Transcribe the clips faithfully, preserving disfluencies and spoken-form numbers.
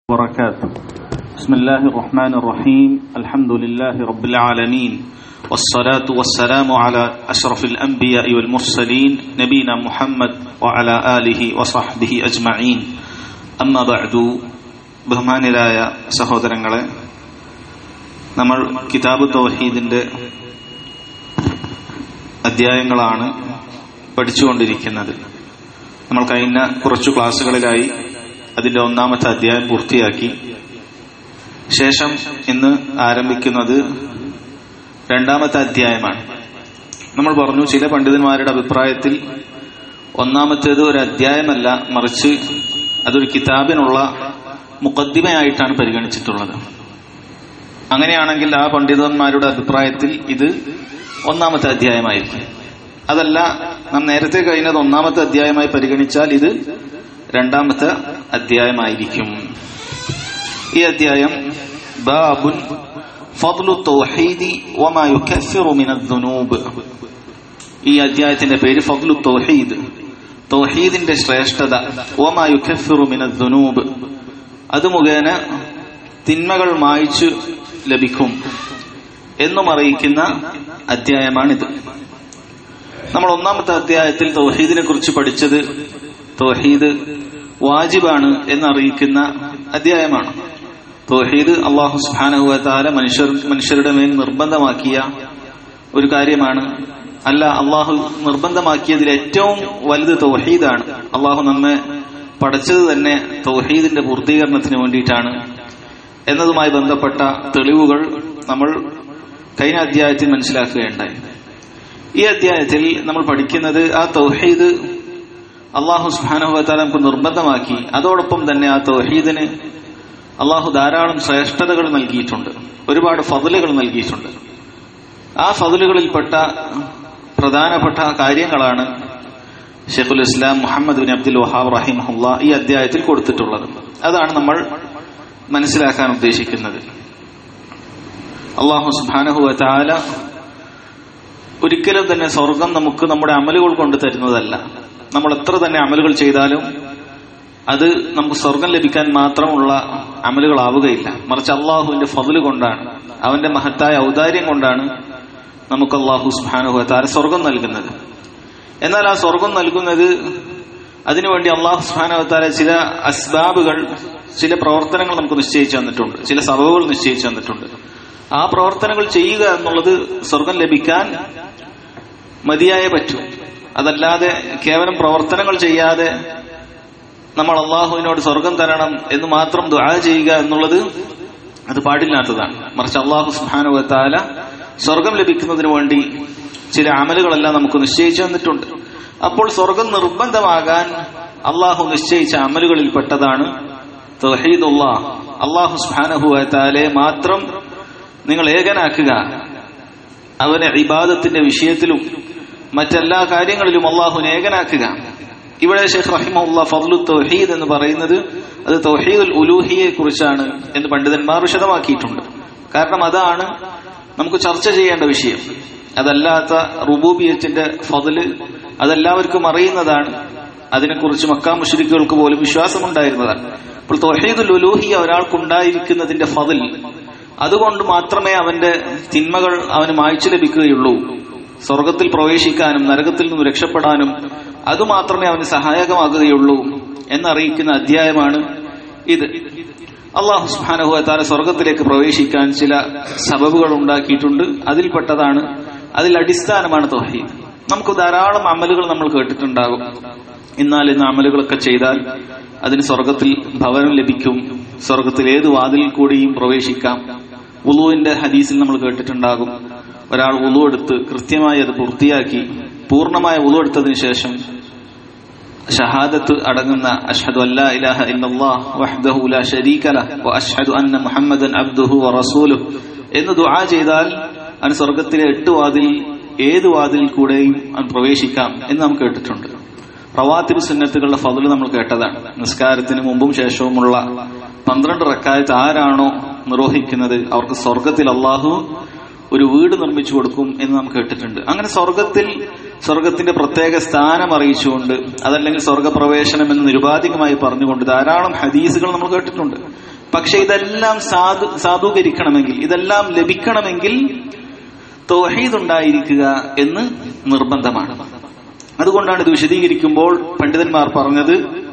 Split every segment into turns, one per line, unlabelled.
وبركاته. بسم الله الرحمن الرحيم. الحمد لله رب العالمين والصلاة والسلام على أشرف الأنبياء والمرسلين نبينا محمد وعلى آله وصحبه أجمعين. أما بعد. ബഹുമാന്യരായ സഹോദരങ്ങളെ, നമ്മൾ കിതാബ് തൗഹീദിന്റെ അധ്യായങ്ങളാണ് പഠിച്ചുകൊണ്ടിരിക്കുന്നത്. നമ്മൾ കഴിഞ്ഞ കുറച്ചു ക്ലാസ്സുകളിലായി അതിന്റെ ഒന്നാമത്തെ അധ്യായം പൂർത്തിയാക്കി. ശേഷം ഇന്ന് ആരംഭിക്കുന്നത് രണ്ടാമത്തെ അധ്യായമാണ്. നമ്മൾ പറഞ്ഞു, ചില പണ്ഡിതന്മാരുടെ അഭിപ്രായത്തിൽ ഒന്നാമത്തേത് ഒരു അധ്യായമല്ല, മറിച്ച് അതൊരു കിതാബിനുള്ള മുഖദ്ദിമയായിട്ടാണ് പരിഗണിച്ചിട്ടുള്ളത്. അങ്ങനെയാണെങ്കിൽ ആ പണ്ഡിതന്മാരുടെ അഭിപ്രായത്തിൽ ഇത് ഒന്നാമത്തെ അധ്യായമായിരിക്കും. അതല്ല, നാം നേരത്തെ കഴിഞ്ഞത് ഒന്നാമത്തെ അധ്യായമായി പരിഗണിച്ചാൽ ഇത് രണ്ടാമത്തെ അധ്യായമായിരിക്കും. ഈ അധ്യായം ബാബുൻ ഫദ്ലു തൗഹീദി വമാ യുകഫിറു മിനദ്ദുനൂബ്. ഈ അധ്യായത്തിന്റെ പേര് ഫദ്ലു തൗഹീദ്, തൗഹീദിന്റെ ശ്രേഷ്ഠത, വമാ യുകഫിറു മിനദ്ദുനൂബ്, അത് മുഖേന തിന്മകൾ മായ്ച്ചു ലഭിക്കും എന്നും അറിയിക്കുന്ന അധ്യായമാണിത്. നമ്മൾ ഒന്നാമത്തെ അധ്യായത്തിൽ തൗഹീദിനെ കുറിച്ച് പഠിച്ചത് തൗഹീദ് വാജിബാണ് എന്നറിയിക്കുന്ന അധ്യായമാണ്. തൗഹീദ് അല്ലാഹു സുബ്ഹാനഹു വ തആല മനുഷ്യർ മനുഷ്യരുടെ മേൽ നിർബന്ധമാക്കിയ ഒരു കാര്യമാണ്. അല്ല, അള്ളാഹു നിർബന്ധമാക്കിയതിൽ ഏറ്റവും വലുത് തൗഹീദാണ്. അള്ളാഹു നമ്മെ പഠിച്ചത് തന്നെ തൗഹീദിന്റെ പൂർത്തീകരണത്തിന് വേണ്ടിയിട്ടാണ് എന്നതുമായി ബന്ധപ്പെട്ട തെളിവുകൾ നമ്മൾ കഴിഞ്ഞ അധ്യായത്തിൽ മനസ്സിലാക്കുകയുണ്ടായി. ഈ അധ്യായത്തിൽ നമ്മൾ പഠിക്കുന്നത് ആ തൗഹീദ് അള്ളാഹു സുബ്ഹാനഹു വ തആല നമുക്ക് നിർബന്ധമാക്കി. അതോടൊപ്പം തന്നെ ആ തൗഹീദിന് അള്ളാഹു ധാരാളം ശ്രേഷ്ഠതകൾ നൽകിയിട്ടുണ്ട്, ഒരുപാട് ഫദ്ലുകൾ നൽകിയിട്ടുണ്ട്. ആ ഫദ്ലുകളിൽപ്പെട്ട പ്രധാനപ്പെട്ട കാര്യങ്ങളാണ് Shaikhul Islam Muhammad bin Abdul Wahhab റഹിമഹുല്ലാഹ് ഈ അധ്യായത്തിൽ കൊടുത്തിട്ടുള്ളത്. അതാണ് നമ്മൾ മനസ്സിലാക്കാൻ ഉദ്ദേശിക്കുന്നത്. അള്ളാഹു സുബ്ഹാനഹു വ തആല ഒരിക്കലും തന്നെ സ്വർഗം നമുക്ക് നമ്മുടെ അമലുകൾ കൊണ്ട് തരുന്നതല്ല. നമ്മൾ എത്ര തന്നെ അമലുകൾ ചെയ്താലും അത് നമുക്ക് സ്വർഗം ലഭിക്കാൻ മാത്രമുള്ള അമലുകളാവുകയില്ല. മറിച്ച് അള്ളാഹുവിന്റെ ഫദ്ല് കൊണ്ടാണ്, അവന്റെ മഹത്തായ ഔദാര്യം കൊണ്ടാണ് നമുക്ക് അള്ളാഹു സുബ്ഹാനഹു വ തആല സ്വർഗം നൽകുന്നത്. എന്നാൽ ആ സ്വർഗം നൽകുന്നത് അതിനുവേണ്ടി അള്ളാഹു സുബ്ഹാനഹു വ തആല ചില അസ്ബാബുകൾ, ചില പ്രവർത്തനങ്ങൾ നമുക്ക് നിശ്ചയിച്ചു തന്നിട്ടുണ്ട്, ചില സബബുകൾ നിശ്ചയിച്ചു തന്നിട്ടുണ്ട്. ആ പ്രവർത്തനങ്ങൾ ചെയ്യുക എന്നുള്ളത് സ്വർഗം ലഭിക്കാൻ മതിയായേ പറ്റൂ. അതല്ലാതെ കേവലം പ്രവർത്തനങ്ങൾ ചെയ്യാതെ നമ്മൾ അള്ളാഹുവിനോട് സ്വർഗം തരണം എന്ന് മാത്രം ദുആ ചെയ്യുക എന്നുള്ളത് അത് പാടില്ലാത്തതാണ്. മറിച്ച് അള്ളാഹു സുബ്ഹാനഹു വ തആല സ്വർഗം ലഭിക്കുന്നതിന് വേണ്ടി ചില അമലുകളെല്ലാം നമുക്ക് നിശ്ചയിച്ചു തന്നിട്ടുണ്ട്. അപ്പോൾ സ്വർഗം നിർബന്ധമാകാൻ അള്ളാഹു നിശ്ചയിച്ച അമലുകളിൽ പെട്ടതാണ് തൗഹീദുല്ലാഹ്. അള്ളാഹു സുബ്ഹാനഹു വ തആലയെ മാത്രം നിങ്ങൾ ഏകനാക്കുക, അവനെ ഇബാദത്തിന്റെ വിഷയത്തിലും മറ്റെല്ലാ കാര്യങ്ങളിലും അള്ളാഹുവിനെ ഏകനാക്കുക. ഇവിടെ ശൈഖ് റഹിമഹുല്ലാഹ് ഫദ്ലു തൗഹീദ് എന്ന് പറയുന്നത് അത് തൗഹീദുൽ ഉലൂഹിയെ കുറിച്ചാണ് എന്ന് പണ്ഡിതന്മാർ വിശദമാക്കിയിട്ടുണ്ട്. കാരണം അതാണ് നമുക്ക് ചർച്ച ചെയ്യേണ്ട വിഷയം. അതല്ലാത്ത റുബൂബിയത്തിന്റെ ഫദ്ല് അതെല്ലാവർക്കും അറിയുന്നതാണ്. അതിനെക്കുറിച്ച് മക്കാ മുശ്രിക്കുകൾക്ക് പോലും വിശ്വാസമുണ്ടായിരുന്നതാണ്. അപ്പോൾ തൗഹീദുൽ ഉലൂഹിയ ഒരാൾക്കുണ്ടായിരിക്കുന്നതിന്റെ ഫദ്ൽ, അതുകൊണ്ട് മാത്രമേ അവന്റെ തിന്മകൾ അവന് മായ്ച്ചു ലഭിക്കുകയുള്ളൂ. സ്വർഗത്തിൽ പ്രവേശിക്കാനും നരകത്തിൽ നിന്നും രക്ഷപ്പെടാനും അതുമാത്രമേ അവന് സഹായകമാകുകയുള്ളൂ എന്നറിയിക്കുന്ന അധ്യായമാണ് ഇത്. അല്ലാഹു സുബ്ഹാനഹു വ തആല സ്വർഗത്തിലേക്ക് പ്രവേശിക്കാൻ ചില സബബുകൾ ഉണ്ടാക്കിയിട്ടുണ്ട്. അതിൽപ്പെട്ടതാണ്, അതിൽ അടിസ്ഥാനമാണ് തൗഹീദ്. നമുക്ക് ധാരാളം അമലുകൾ നമ്മൾ കേട്ടിട്ടുണ്ടാകും. എന്നാൽ ഇന്ന് അമലുകളൊക്കെ ചെയ്താൽ അതിന് സ്വർഗത്തിൽ ഭവനം ലഭിക്കും, സ്വർഗത്തിൽ ഏത് വാതിലിൽ കൂടിയും പ്രവേശിക്കാം. വുളൂവിന്റെ ഹദീസിൽ നമ്മൾ കേട്ടിട്ടുണ്ടാകും, ഒരാൾ വുളൂ എടുത്ത് കൃത്യമായി അത് പൂർത്തിയാക്കി പൂർണ്ണമായ വുളൂ എടുത്തതിന് ശേഷം ഷഹാദത്ത് അടങ്ങുന്ന അഷ്ഹദു അല്ലാ ഇലാഹ ഇല്ലല്ലാഹ് വഹ്ദഹു ലാ ശരീക ലഹ് വ അഷ്ഹദു അന്ന മുഹമ്മദൻ അബ്ദുഹു വ റസൂലുഹു എന്ന് ദുആ ചെയ്താൽ അവൻ സ്വർഗത്തിലെ എട്ട് വാതിൽ ഏത് വാതിലിൽ കൂടെയും അവൻ പ്രവേശിക്കാം എന്ന് നാം കേട്ടിട്ടുണ്ട്. റവാത്തിബ് സുന്നത്തുകളുടെ ഫദ്ല് നമ്മൾ കേട്ടതാണ്. നിസ്കാരത്തിന് മുമ്പും ശേഷവുമുള്ള പന്ത്രണ്ട് റക്അത്ത് ആരാണോ നിർവഹിക്കുന്നത് അവർക്ക് സ്വർഗത്തിൽ അള്ളാഹു ഒരു വീട് നിർമ്മിച്ചു കൊടുക്കും എന്ന് നാം കേട്ടിട്ടുണ്ട്. അങ്ങനെ സ്വർഗത്തിൽ സ്വർഗത്തിന്റെ പ്രത്യേക സ്ഥാനം അറിയിച്ചുകൊണ്ട്, അതല്ലെങ്കിൽ സ്വർഗപ്രവേശനം എന്ന് നിരുപാധികമായി പറഞ്ഞുകൊണ്ട് ധാരാളം ഹദീസുകൾ നമ്മൾ കേട്ടിട്ടുണ്ട്. പക്ഷെ ഇതെല്ലാം സാധു സാധൂകരിക്കണമെങ്കിൽ, ഇതെല്ലാം ലഭിക്കണമെങ്കിൽ തൗഹീദ് ഉണ്ടായിരിക്കുക എന്ന് നിർബന്ധമാണ്. അതുകൊണ്ടാണ് ഇത് വിശദീകരിക്കുമ്പോൾ പണ്ഡിതന്മാർ പറഞ്ഞത്,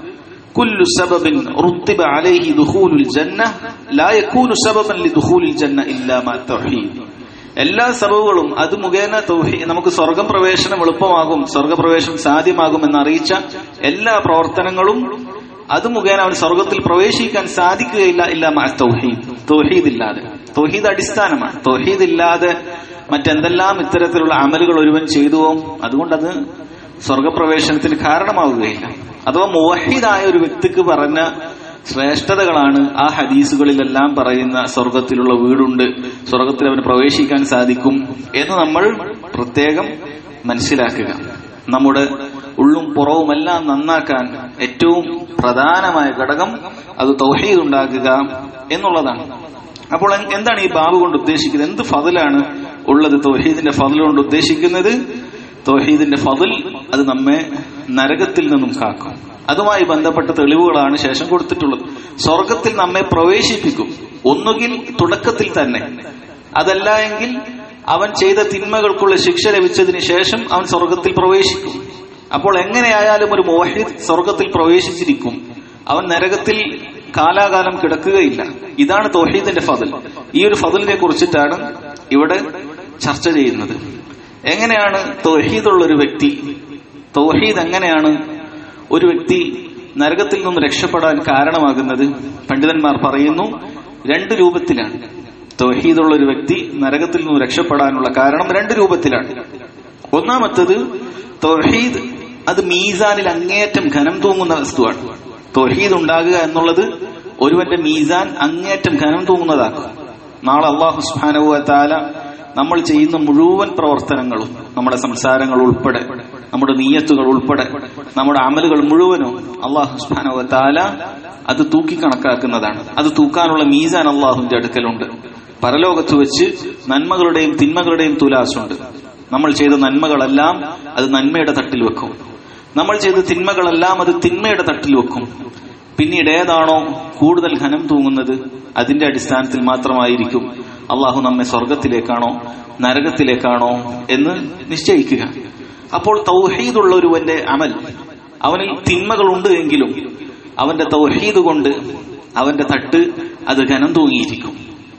കുല്ലു സബബിൻ റുത്തിബ അലൈഹി ദുഖൂലുൽ ജന്ന ലാ യകൂനു സബബൻ ലിദുഖൂലിൽ ജന്ന ഇല്ലാ മാ തൗഹീദ്. എല്ലാ സബബുകളും അത് മുഖേന തൗഹീദ് നമുക്ക് സ്വർഗം പ്രവേശനം എളുപ്പമാകും, സ്വർഗപ്രവേശനം സാധ്യമാകും എന്നറിയിച്ച എല്ലാ പ്രവർത്തനങ്ങളും അത് മുഖേന അവൻ സ്വർഗത്തിൽ പ്രവേശിക്കാൻ സാധിക്കുകയില്ല ഇല്ല മാ തൗഹീദ്. തൗഹീദ് ഇല്ലാതെ, തൗഹീദ് അടിസ്ഥാനമാണ്. തൗഹീദ് ഇല്ലാതെ മറ്റെന്തെല്ലാം ഇത്തരത്തിലുള്ള അമലുകൾ ഒരുവൻ ചെയ്തുവോ അതുകൊണ്ടത് സ്വർഗപ്രവേശനത്തിന് കാരണമാവുകയില്ല. അഥവാ മുവഹിദായ ഒരു വ്യക്തിക്ക് പറഞ്ഞ ശ്രേഷ്ഠതകളാണ് ആ ഹദീസുകളിലെല്ലാം പറയുന്ന സ്വർഗത്തിലുള്ള വീടുണ്ട്, സ്വർഗത്തിൽ അവന് പ്രവേശിക്കാൻ സാധിക്കും എന്ന് നമ്മൾ പ്രത്യേകം മനസ്സിലാക്കുക. നമ്മുടെ ഉള്ളും പുറവുമെല്ലാം നന്നാക്കാൻ ഏറ്റവും പ്രധാനമായ ഘടകം അത് തൗഹീദ് ഉണ്ടാക്കുക എന്നുള്ളതാണ്. അപ്പോൾ എന്താണ് ഈ ബാബ് കൊണ്ട് ഉദ്ദേശിക്കുന്നത്? എന്ത് ഫضലാണ് ഉള്ളത് തൗഹീദിന്റെ ഫضൽ കൊണ്ട് ഉദ്ദേശിക്കുന്നത്? തൗഹീദിന്റെ ഫضൽ അത് നമ്മെ നരകത്തിൽ നിന്നും കാക്കും. അതുമായി ബന്ധപ്പെട്ട തെളിവുകളാണ് ശേഷം കൊടുത്തിട്ടുള്ളത്. സ്വർഗത്തിൽ നമ്മെ പ്രവേശിപ്പിക്കും, ഒന്നുകിൽ തുടക്കത്തിൽ തന്നെ, അതല്ല എങ്കിൽ അവൻ ചെയ്ത തിന്മകൾക്കുള്ള ശിക്ഷ ലഭിച്ചതിന് ശേഷം അവൻ സ്വർഗത്തിൽ പ്രവേശിക്കും. അപ്പോൾ എങ്ങനെയായാലും ഒരു മുവഹിദ് സ്വർഗത്തിൽ പ്രവേശിച്ചിരിക്കും, അവൻ നരകത്തിൽ കാലാകാലം കിടക്കുകയില്ല. ഇതാണ് തൗഹീദിന്റെ ഫضൽ. ഈ ഒരു ഫضലിനെ കുറിച്ചിട്ടാണ് ഇവിടെ ചർച്ച ചെയ്യുന്നത്. എങ്ങനെയാണ് തൗഹീദുള്ള ഒരു വ്യക്തി, തൗഹീദ് എങ്ങനെയാണ് ഒരു വ്യക്തി നരകത്തിൽ നിന്ന് രക്ഷപ്പെടാൻ കാരണമാകുന്നത്? പണ്ഡിതന്മാർ പറയുന്നു, രണ്ട് രൂപത്തിലാണ് തൗഹീദുള്ള ഒരു വ്യക്തി നരകത്തിൽ നിന്ന് രക്ഷപ്പെടാനുള്ള കാരണം. രണ്ട് രൂപത്തിലാണ്. ഒന്നാമത്തത്, തൗഹീദ് അത് മീസാനിൽ അങ്ങേയറ്റം ഘനം തൂങ്ങുന്ന വസ്തുവാണ്. തൗഹീദ് ഉണ്ടാകുക എന്നുള്ളത് ഒരുവന്റെ മീസാൻ അങ്ങേയറ്റം ഘനം തൂങ്ങുന്നതാക്കും. നാളെ അല്ലാഹു സുബ്ഹാനഹു വ തആല നമ്മൾ ചെയ്യുന്ന മുഴുവൻ പ്രവർത്തനങ്ങളും, നമ്മുടെ സംസാരങ്ങൾ ഉൾപ്പെടെ, നമ്മുടെ നിയ്യത്തുകൾ ഉൾപ്പെടെ, നമ്മുടെ അമലുകൾ മുഴുവനും അല്ലാഹു സുബ്ഹാനഹു വ തആല അത് തൂക്കി കണക്കാക്കുന്നതാണ്. അത് തൂക്കാനുള്ള മീസാൻ അല്ലാഹുവിന്റെ അടുക്കലുണ്ട്. പരലോകത്ത് വെച്ച് നന്മകളുടെയും തിന്മകളുടെയും തുലാസുണ്ട്. നമ്മൾ ചെയ്ത നന്മകളെല്ലാം അത് നന്മയുടെ തട്ടിൽ വെക്കും, നമ്മൾ ചെയ്ത തിന്മകളെല്ലാം അത് തിന്മയുടെ തട്ടിൽ വെക്കും. പിന്നീട് ഏതാണോ കൂടുതൽ ഘനം തൂങ്ങുന്നത് അതിന്റെ അടിസ്ഥാനത്തിൽ മാത്രമായിരിക്കും അള്ളാഹു നമ്മെ സ്വർഗത്തിലേക്കാണോ നരകത്തിലേക്കാണോ എന്ന് നിശ്ചയിക്കുക. അപ്പോൾ തൗഹീദുള്ള ഒരുവന്റെ അമൽ, അവനിൽ തിന്മകളുണ്ട് എങ്കിലും അവന്റെ തൗഹീദ് കൊണ്ട് അവന്റെ തട്ട് അത് ഘനം തൂങ്ങിയിരിക്കും.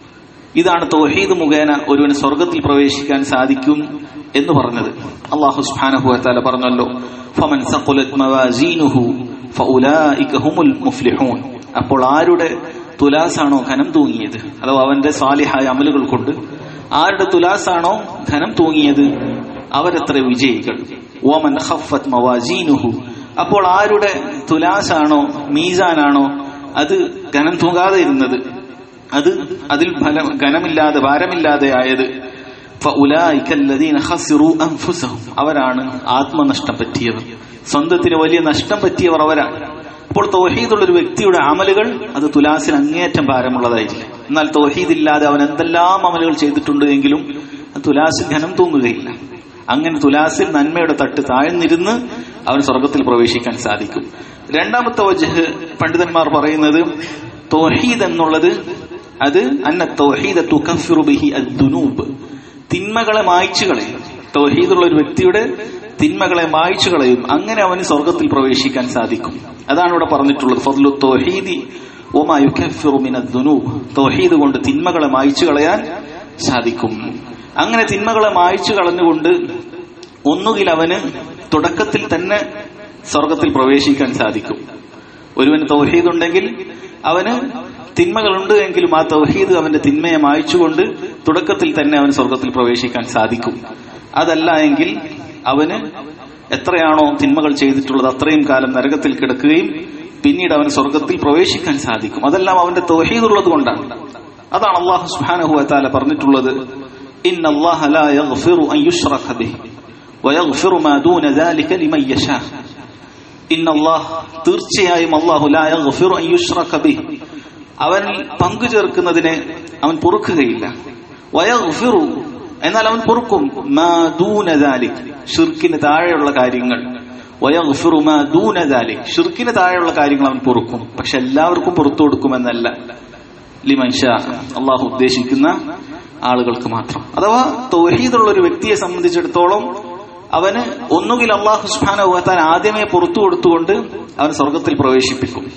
ഇതാണ് തൗഹീദ് മുഖേന ഒരുവന് സ്വർഗത്തിൽ പ്രവേശിക്കാൻ സാധിക്കും എന്ന് പറഞ്ഞത്. അല്ലാഹു സുബ്ഹാനഹു വ തആല പറഞ്ഞല്ലോ, ഫമൻ സഖലത് മവാസീനുഹു ഫഉലൈക ഹുമുൽ മുഫ്ലിഹൂൻ. അപ്പോൾ ആരുടെ തുലാസാണോ ഘനം തൂങ്ങിയത്, അഥവാ അവന്റെ സാലിഹായ അമലുകൾ കൊണ്ട് ആരുടെ തുലാസാണോ ഘനം തൂങ്ങിയത് അവരത്ര വിജയികൾ. വമൻ ഖഫത് മവാസീനുഹു, അപ്പോൾ ആരുടെ തുലാസാണോ മീസാനാണോ അത് ഘനം തൂങ്ങാതെ ഇരുന്നത്, അത് അതിൽ ഫലം ഘനമില്ലാതെ ഭാരമില്ലാതെ ആയത്, ഫഉലൈക അല്ലദീന ഖസിറു അൻഫുസഹും, അവരാണ് ആത്മനഷ്ടം പറ്റിയവർ, സ്വന്തത്തിന് വലിയ നഷ്ടം പറ്റിയവർ അവരാണ്. അപ്പോൾ തൗഹീദുള്ള ഒരു വ്യക്തിയുടെ അമലുകൾ അത് തുലാസിൽ അങ്ങേയറ്റം ഭാരമുള്ളതായിരിക്കും. എന്നാൽ തൗഹീദ് ഇല്ലാതെ അവൻ എന്തെല്ലാം അമലുകൾ ചെയ്തിട്ടുണ്ട് എങ്കിലും തുലാസിൽ ഘനം തൂങ്ങുകയില്ല. അങ്ങനെ തുലാസിൽ നന്മയുടെ തട്ട് താഴ്ന്നിരുന്ന് അവൻ സ്വർഗത്തിൽ പ്രവേശിക്കാൻ സാധിക്കും. രണ്ടാമത്തെ വജ്ഹ് പണ്ഡിതന്മാർ പറയുന്നത്, തൗഹീദ് എന്നുള്ളത് അത് അന്ന തൗഹീദ തുകഫിറു ബിഹി അദ്ദുനൂബ്, തിന്മകളെ മായ്ച്ചു കളയും. തൗഹീദുള്ള ഒരു വ്യക്തിയുടെ തിന്മകളെ മായ്ച്ചു കളയും, അങ്ങനെ അവന് സ്വർഗത്തിൽ പ്രവേശിക്കാൻ സാധിക്കും. അതാണ് ഇവിടെ പറഞ്ഞിട്ടുള്ളത്, ഫദ്ലു തൗഹീദി വമാ യുകഫിറു മിനദ്ദുനൂബ്, തൗഹീദ് കൊണ്ട് തിന്മകളെ മായ്ച്ചു കളയാൻ സാധിക്കും. അങ്ങനെ തിന്മകളെ മായ്ച്ചു കളഞ്ഞുകൊണ്ട് ഒന്നുകിൽ അവന് തുടക്കത്തിൽ തന്നെ സ്വർഗത്തിൽ പ്രവേശിക്കാൻ സാധിക്കും. ഒരുവന് തൗഹീദ് ഉണ്ടെങ്കിൽ അവന് തിന്മകളുണ്ട് എങ്കിലും ആ തൗഹീദ് അവന്റെ തിന്മയെ മായ്ച്ചുകൊണ്ട് തുടക്കത്തിൽ തന്നെ അവന് സ്വർഗത്തിൽ പ്രവേശിക്കാൻ സാധിക്കും. അതല്ല എങ്കിൽ അവന് എത്രയാണോ തിന്മകൾ ചെയ്തിട്ടുള്ളത് അത്രയും കാലം നരകത്തിൽ കിടക്കുകയും പിന്നീട് അവന് സ്വർഗത്തിൽ പ്രവേശിക്കാൻ സാധിക്കും. അതെല്ലാം അവന്റെ തൗഹീദ് ഉള്ളത് കൊണ്ടാണ്. അതാണ് അല്ലാഹു സുബ്ഹാനഹു വ തആല പറഞ്ഞിട്ടുള്ളത്, ഇന്നല്ലാഹ ലാ യഗ്ഫിറു അൻ യുശ്റക ബിഹി വയഗ്ഫിറു മാ ദൂന ദാലിക ലിമൻ യശാ. ഇന്നല്ലാഹ്, തീർച്ചയായും അല്ലാഹു ലാ യഗ്ഫിറു അൻ യുശ്റക ബിഹി, അവനിൽ പങ്കു ചേർക്കുന്നതിനെ അവൻ പൊറുക്കുകയില്ല. വയഗ്ഫിറു, എന്നാൽ അവൻ പൊറുക്കും, മാ ദൂന ദാലിക്, ശിർക്കിന് താഴെയുള്ള കാര്യങ്ങൾ. വയഗ്ഫിറു മാ ദൂന ദാലിക്, ശിർക്കിന് താഴെയുള്ള കാര്യങ്ങൾ അവൻ പൊറുക്കും. പക്ഷെ എല്ലാവർക്കും പുറത്തു കൊടുക്കുമെന്നല്ല. ലിമൻ ഷാ, അള്ളാഹു ഉദ്ദേശിക്കുന്ന ആളുകൾക്ക് മാത്രം. അഥവാ തൗഹീദുള്ള ഒരു വ്യക്തിയെ സംബന്ധിച്ചിടത്തോളം അവന് ഒന്നുകിൽ അള്ളാഹു സുബ്ഹാനഹു വ തആല ആദ്യമേ പുറത്തു കൊടുത്തുകൊണ്ട് അവൻ സ്വർഗത്തിൽ പ്രവേശിപ്പിക്കും,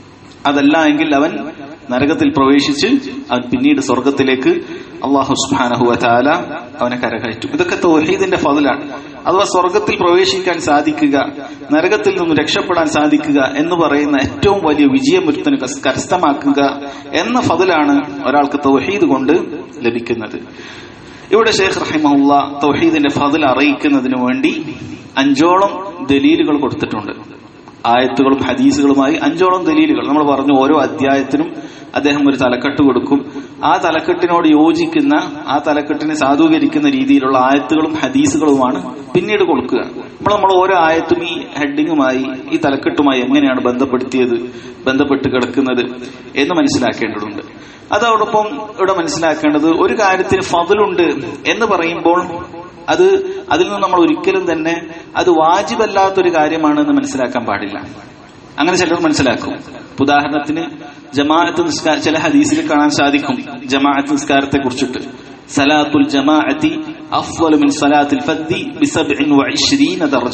അതല്ല എങ്കിൽ അവൻ നരകത്തിൽ പ്രവേശിച്ച് അവൻ പിന്നീട് സ്വർഗത്തിലേക്ക് അള്ളാഹു സുബ്ഹാനഹു വ തആല അവനെ കരകയറ്റും. ഇതൊക്കെ തൗഹീദിന്റെ ഫضലാണ്. അഥവാ സ്വർഗത്തിൽ പ്രവേശിക്കാൻ സാധിക്കുക, നരകത്തിൽ നിന്നും രക്ഷപ്പെടാൻ സാധിക്കുക എന്ന് പറയുന്ന ഏറ്റവും വലിയ വിജയം ഒരുത്തന് കരസ്ഥമാക്കുക എന്ന ഫضലാണ് ഒരാൾക്ക് തൗഹീദ് കൊണ്ട് ലഭിക്കുന്നത്. ഇവിടെ ശൈഖ് റഹിമഹുല്ലാ തൗഹീദിന്റെ ഫضൽ അറിയിക്കുന്നതിന് വേണ്ടി അഞ്ചോളം ദലീലുകൾ കൊടുത്തിട്ടുണ്ട്. ആയത്തുകളും ഹദീസുകളുമായി അഞ്ചോളം ദലീലുകൾ. നമ്മൾ പറഞ്ഞു ഓരോ അധ്യായത്തിനും അദ്ദേഹം ഒരു തലക്കെട്ട് കൊടുക്കും. ആ തലക്കെട്ടിനോട് യോജിക്കുന്ന, ആ തലക്കെട്ടിനെ സാധൂകരിക്കുന്ന രീതിയിലുള്ള ആയത്തുകളും ഹദീസുകളുമാണ് പിന്നീട് കൊടുക്കുക. നമ്മൾ നമ്മൾ ഓരോ ആയത്തും ഈ ഹെഡിങ്ങുമായി, ഈ തലക്കെട്ടുമായി എങ്ങനെയാണ് ബന്ധപ്പെടുത്തിയത്, ബന്ധപ്പെട്ട് കിടക്കുന്നത് എന്ന് മനസ്സിലാക്കേണ്ടതുണ്ട്. അതോടൊപ്പം ഇവിടെ മനസ്സിലാക്കേണ്ടത്, ഒരു കാര്യത്തിന് ഫضലുണ്ട് എന്ന് പറയുമ്പോൾ അത് അതിൽ നിന്ന് നമ്മൾ ഒരിക്കലും തന്നെ അത് വാജിബല്ലാത്തൊരു കാര്യമാണെന്ന് മനസ്സിലാക്കാൻ പാടില്ല. അങ്ങനെ ചിലർ മനസ്സിലാക്കും. ഉദാഹരണത്തിന് ജമാഅത്ത് നിസ്കാരം, ചില ഹദീസിൽ കാണാൻ സാധിക്കും ജമാഅത്ത് നിസ്കാരത്തെ കുറിച്ചിട്ട്, സലാത്തുൽ ജമാഅത്തി അഫ്ളലു മിൻ സലാത്തിൽ ഫദ്ദി ബിസബ്ഇൻ വഇശ്രീന ദർജ.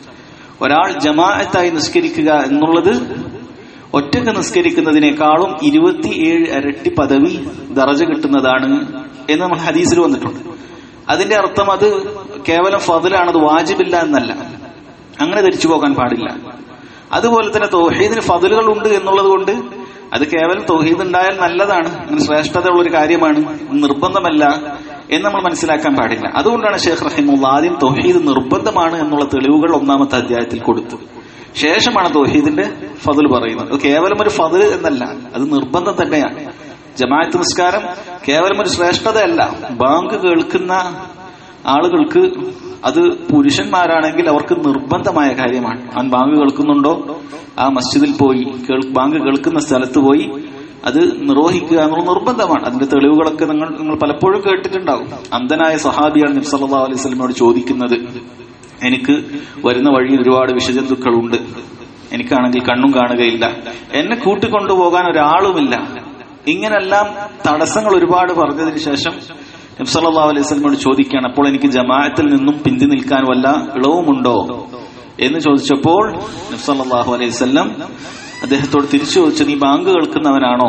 ഒരാൾ ജമാഅത്തായി നിസ്കരിക്കുക എന്നുള്ളത് ഒറ്റക്ക് നിസ്കരിക്കുന്നതിനേക്കാളും ഇരുപത്തിയേഴ് ഇരട്ടി പദവി ദർജ കിട്ടുന്നതാണ് എന്ന് നമ്മൾ ഹദീസിൽ വന്നിട്ടുണ്ട്. അതിന്റെ അർത്ഥം അത് കേവലം ഫضലാണ്, അത് വാജിബില്ല എന്നല്ല. അങ്ങനെ ധരിച്ചു പോകാൻ പാടില്ല. അതുപോലെ തന്നെ തൗഹീദിന് ഫضലുകൾ ഉണ്ട് എന്നുള്ളത് കൊണ്ട് അത് കേവലം തൗഹീദ് ഉണ്ടായാൽ നല്ലതാണ്, അങ്ങനെ ശ്രേഷ്ഠതയുള്ള ഒരു കാര്യമാണ്, നിർബന്ധമല്ല എന്ന് നമ്മൾ മനസ്സിലാക്കാൻ പാടില്ല. അതുകൊണ്ടാണ് ശൈഖ് റഹിമഹുല്ലാ ആദ്യം തൗഹീദ് നിർബന്ധമാണ് എന്നുള്ള തെളിവുകൾ ഒന്നാമത്തെ അധ്യായത്തിൽ കൊടുത്തു. ശേഷമാണ് തൗഹീദിന്റെ ഫضൽ പറയുന്നത്. അത് കേവലം ഒരു ഫضൽ എന്നല്ല, അത് നിർബന്ധം തന്നെയാണ്. ജമാഅത്ത് നിസ്കാരം കേവലം ഒരു ശ്രേഷ്ഠതയല്ല. ബാങ്ക് കേൾക്കുന്ന ആളുകൾക്ക്, അത് പുരുഷന്മാരാണെങ്കിൽ അവർക്ക് നിർബന്ധമായ കാര്യമാണ്. അവൻ ബാങ്ക് കേൾക്കുന്നുണ്ടോ ആ മസ്ജിദിൽ പോയി, ബാങ്ക് കേൾക്കുന്ന സ്ഥലത്ത് പോയി അത് നിർവഹിക്കുക എന്നുള്ള നിർബന്ധമാണ്. അതിന്റെ തെളിവുകളൊക്കെ നിങ്ങൾ നിങ്ങൾ പലപ്പോഴും കേട്ടിട്ടുണ്ടാവും. അന്ധനായ സഹാബിയാണ് നബി സല്ലല്ലാഹു അലൈഹി വസല്ലമയോട് ചോദിക്കുന്നത്, എനിക്ക് വരുന്ന വഴിയിൽ ഒരുപാട് വിഷജന്തുക്കളുണ്ട്, എനിക്കാണെങ്കിൽ കണ്ണും കാണുകയില്ല, എന്നെ കൂട്ടിക്കൊണ്ടുപോകാൻ ഒരാളുമില്ല. ഇങ്ങനെല്ലാം തടസ്സങ്ങൾ ഒരുപാട് പറഞ്ഞതിന് ശേഷം നബി സല്ലല്ലാഹു അലൈഹി വസല്ലമയോട് ചോദിക്കുകയാണ്, അപ്പോൾ എനിക്ക് ജമാഅത്തിൽ നിന്നും പിന്തി നിൽക്കാൻ വല്ല ഇളവുമുണ്ടോ എന്ന് ചോദിച്ചപ്പോൾ നബി സല്ലല്ലാഹു അലൈഹി വസല്ലം അദ്ദേഹത്തോട് തിരിച്ചു ചോദിച്ചു, നീ ബാങ്ക് കേൾക്കുന്നവനാണോ?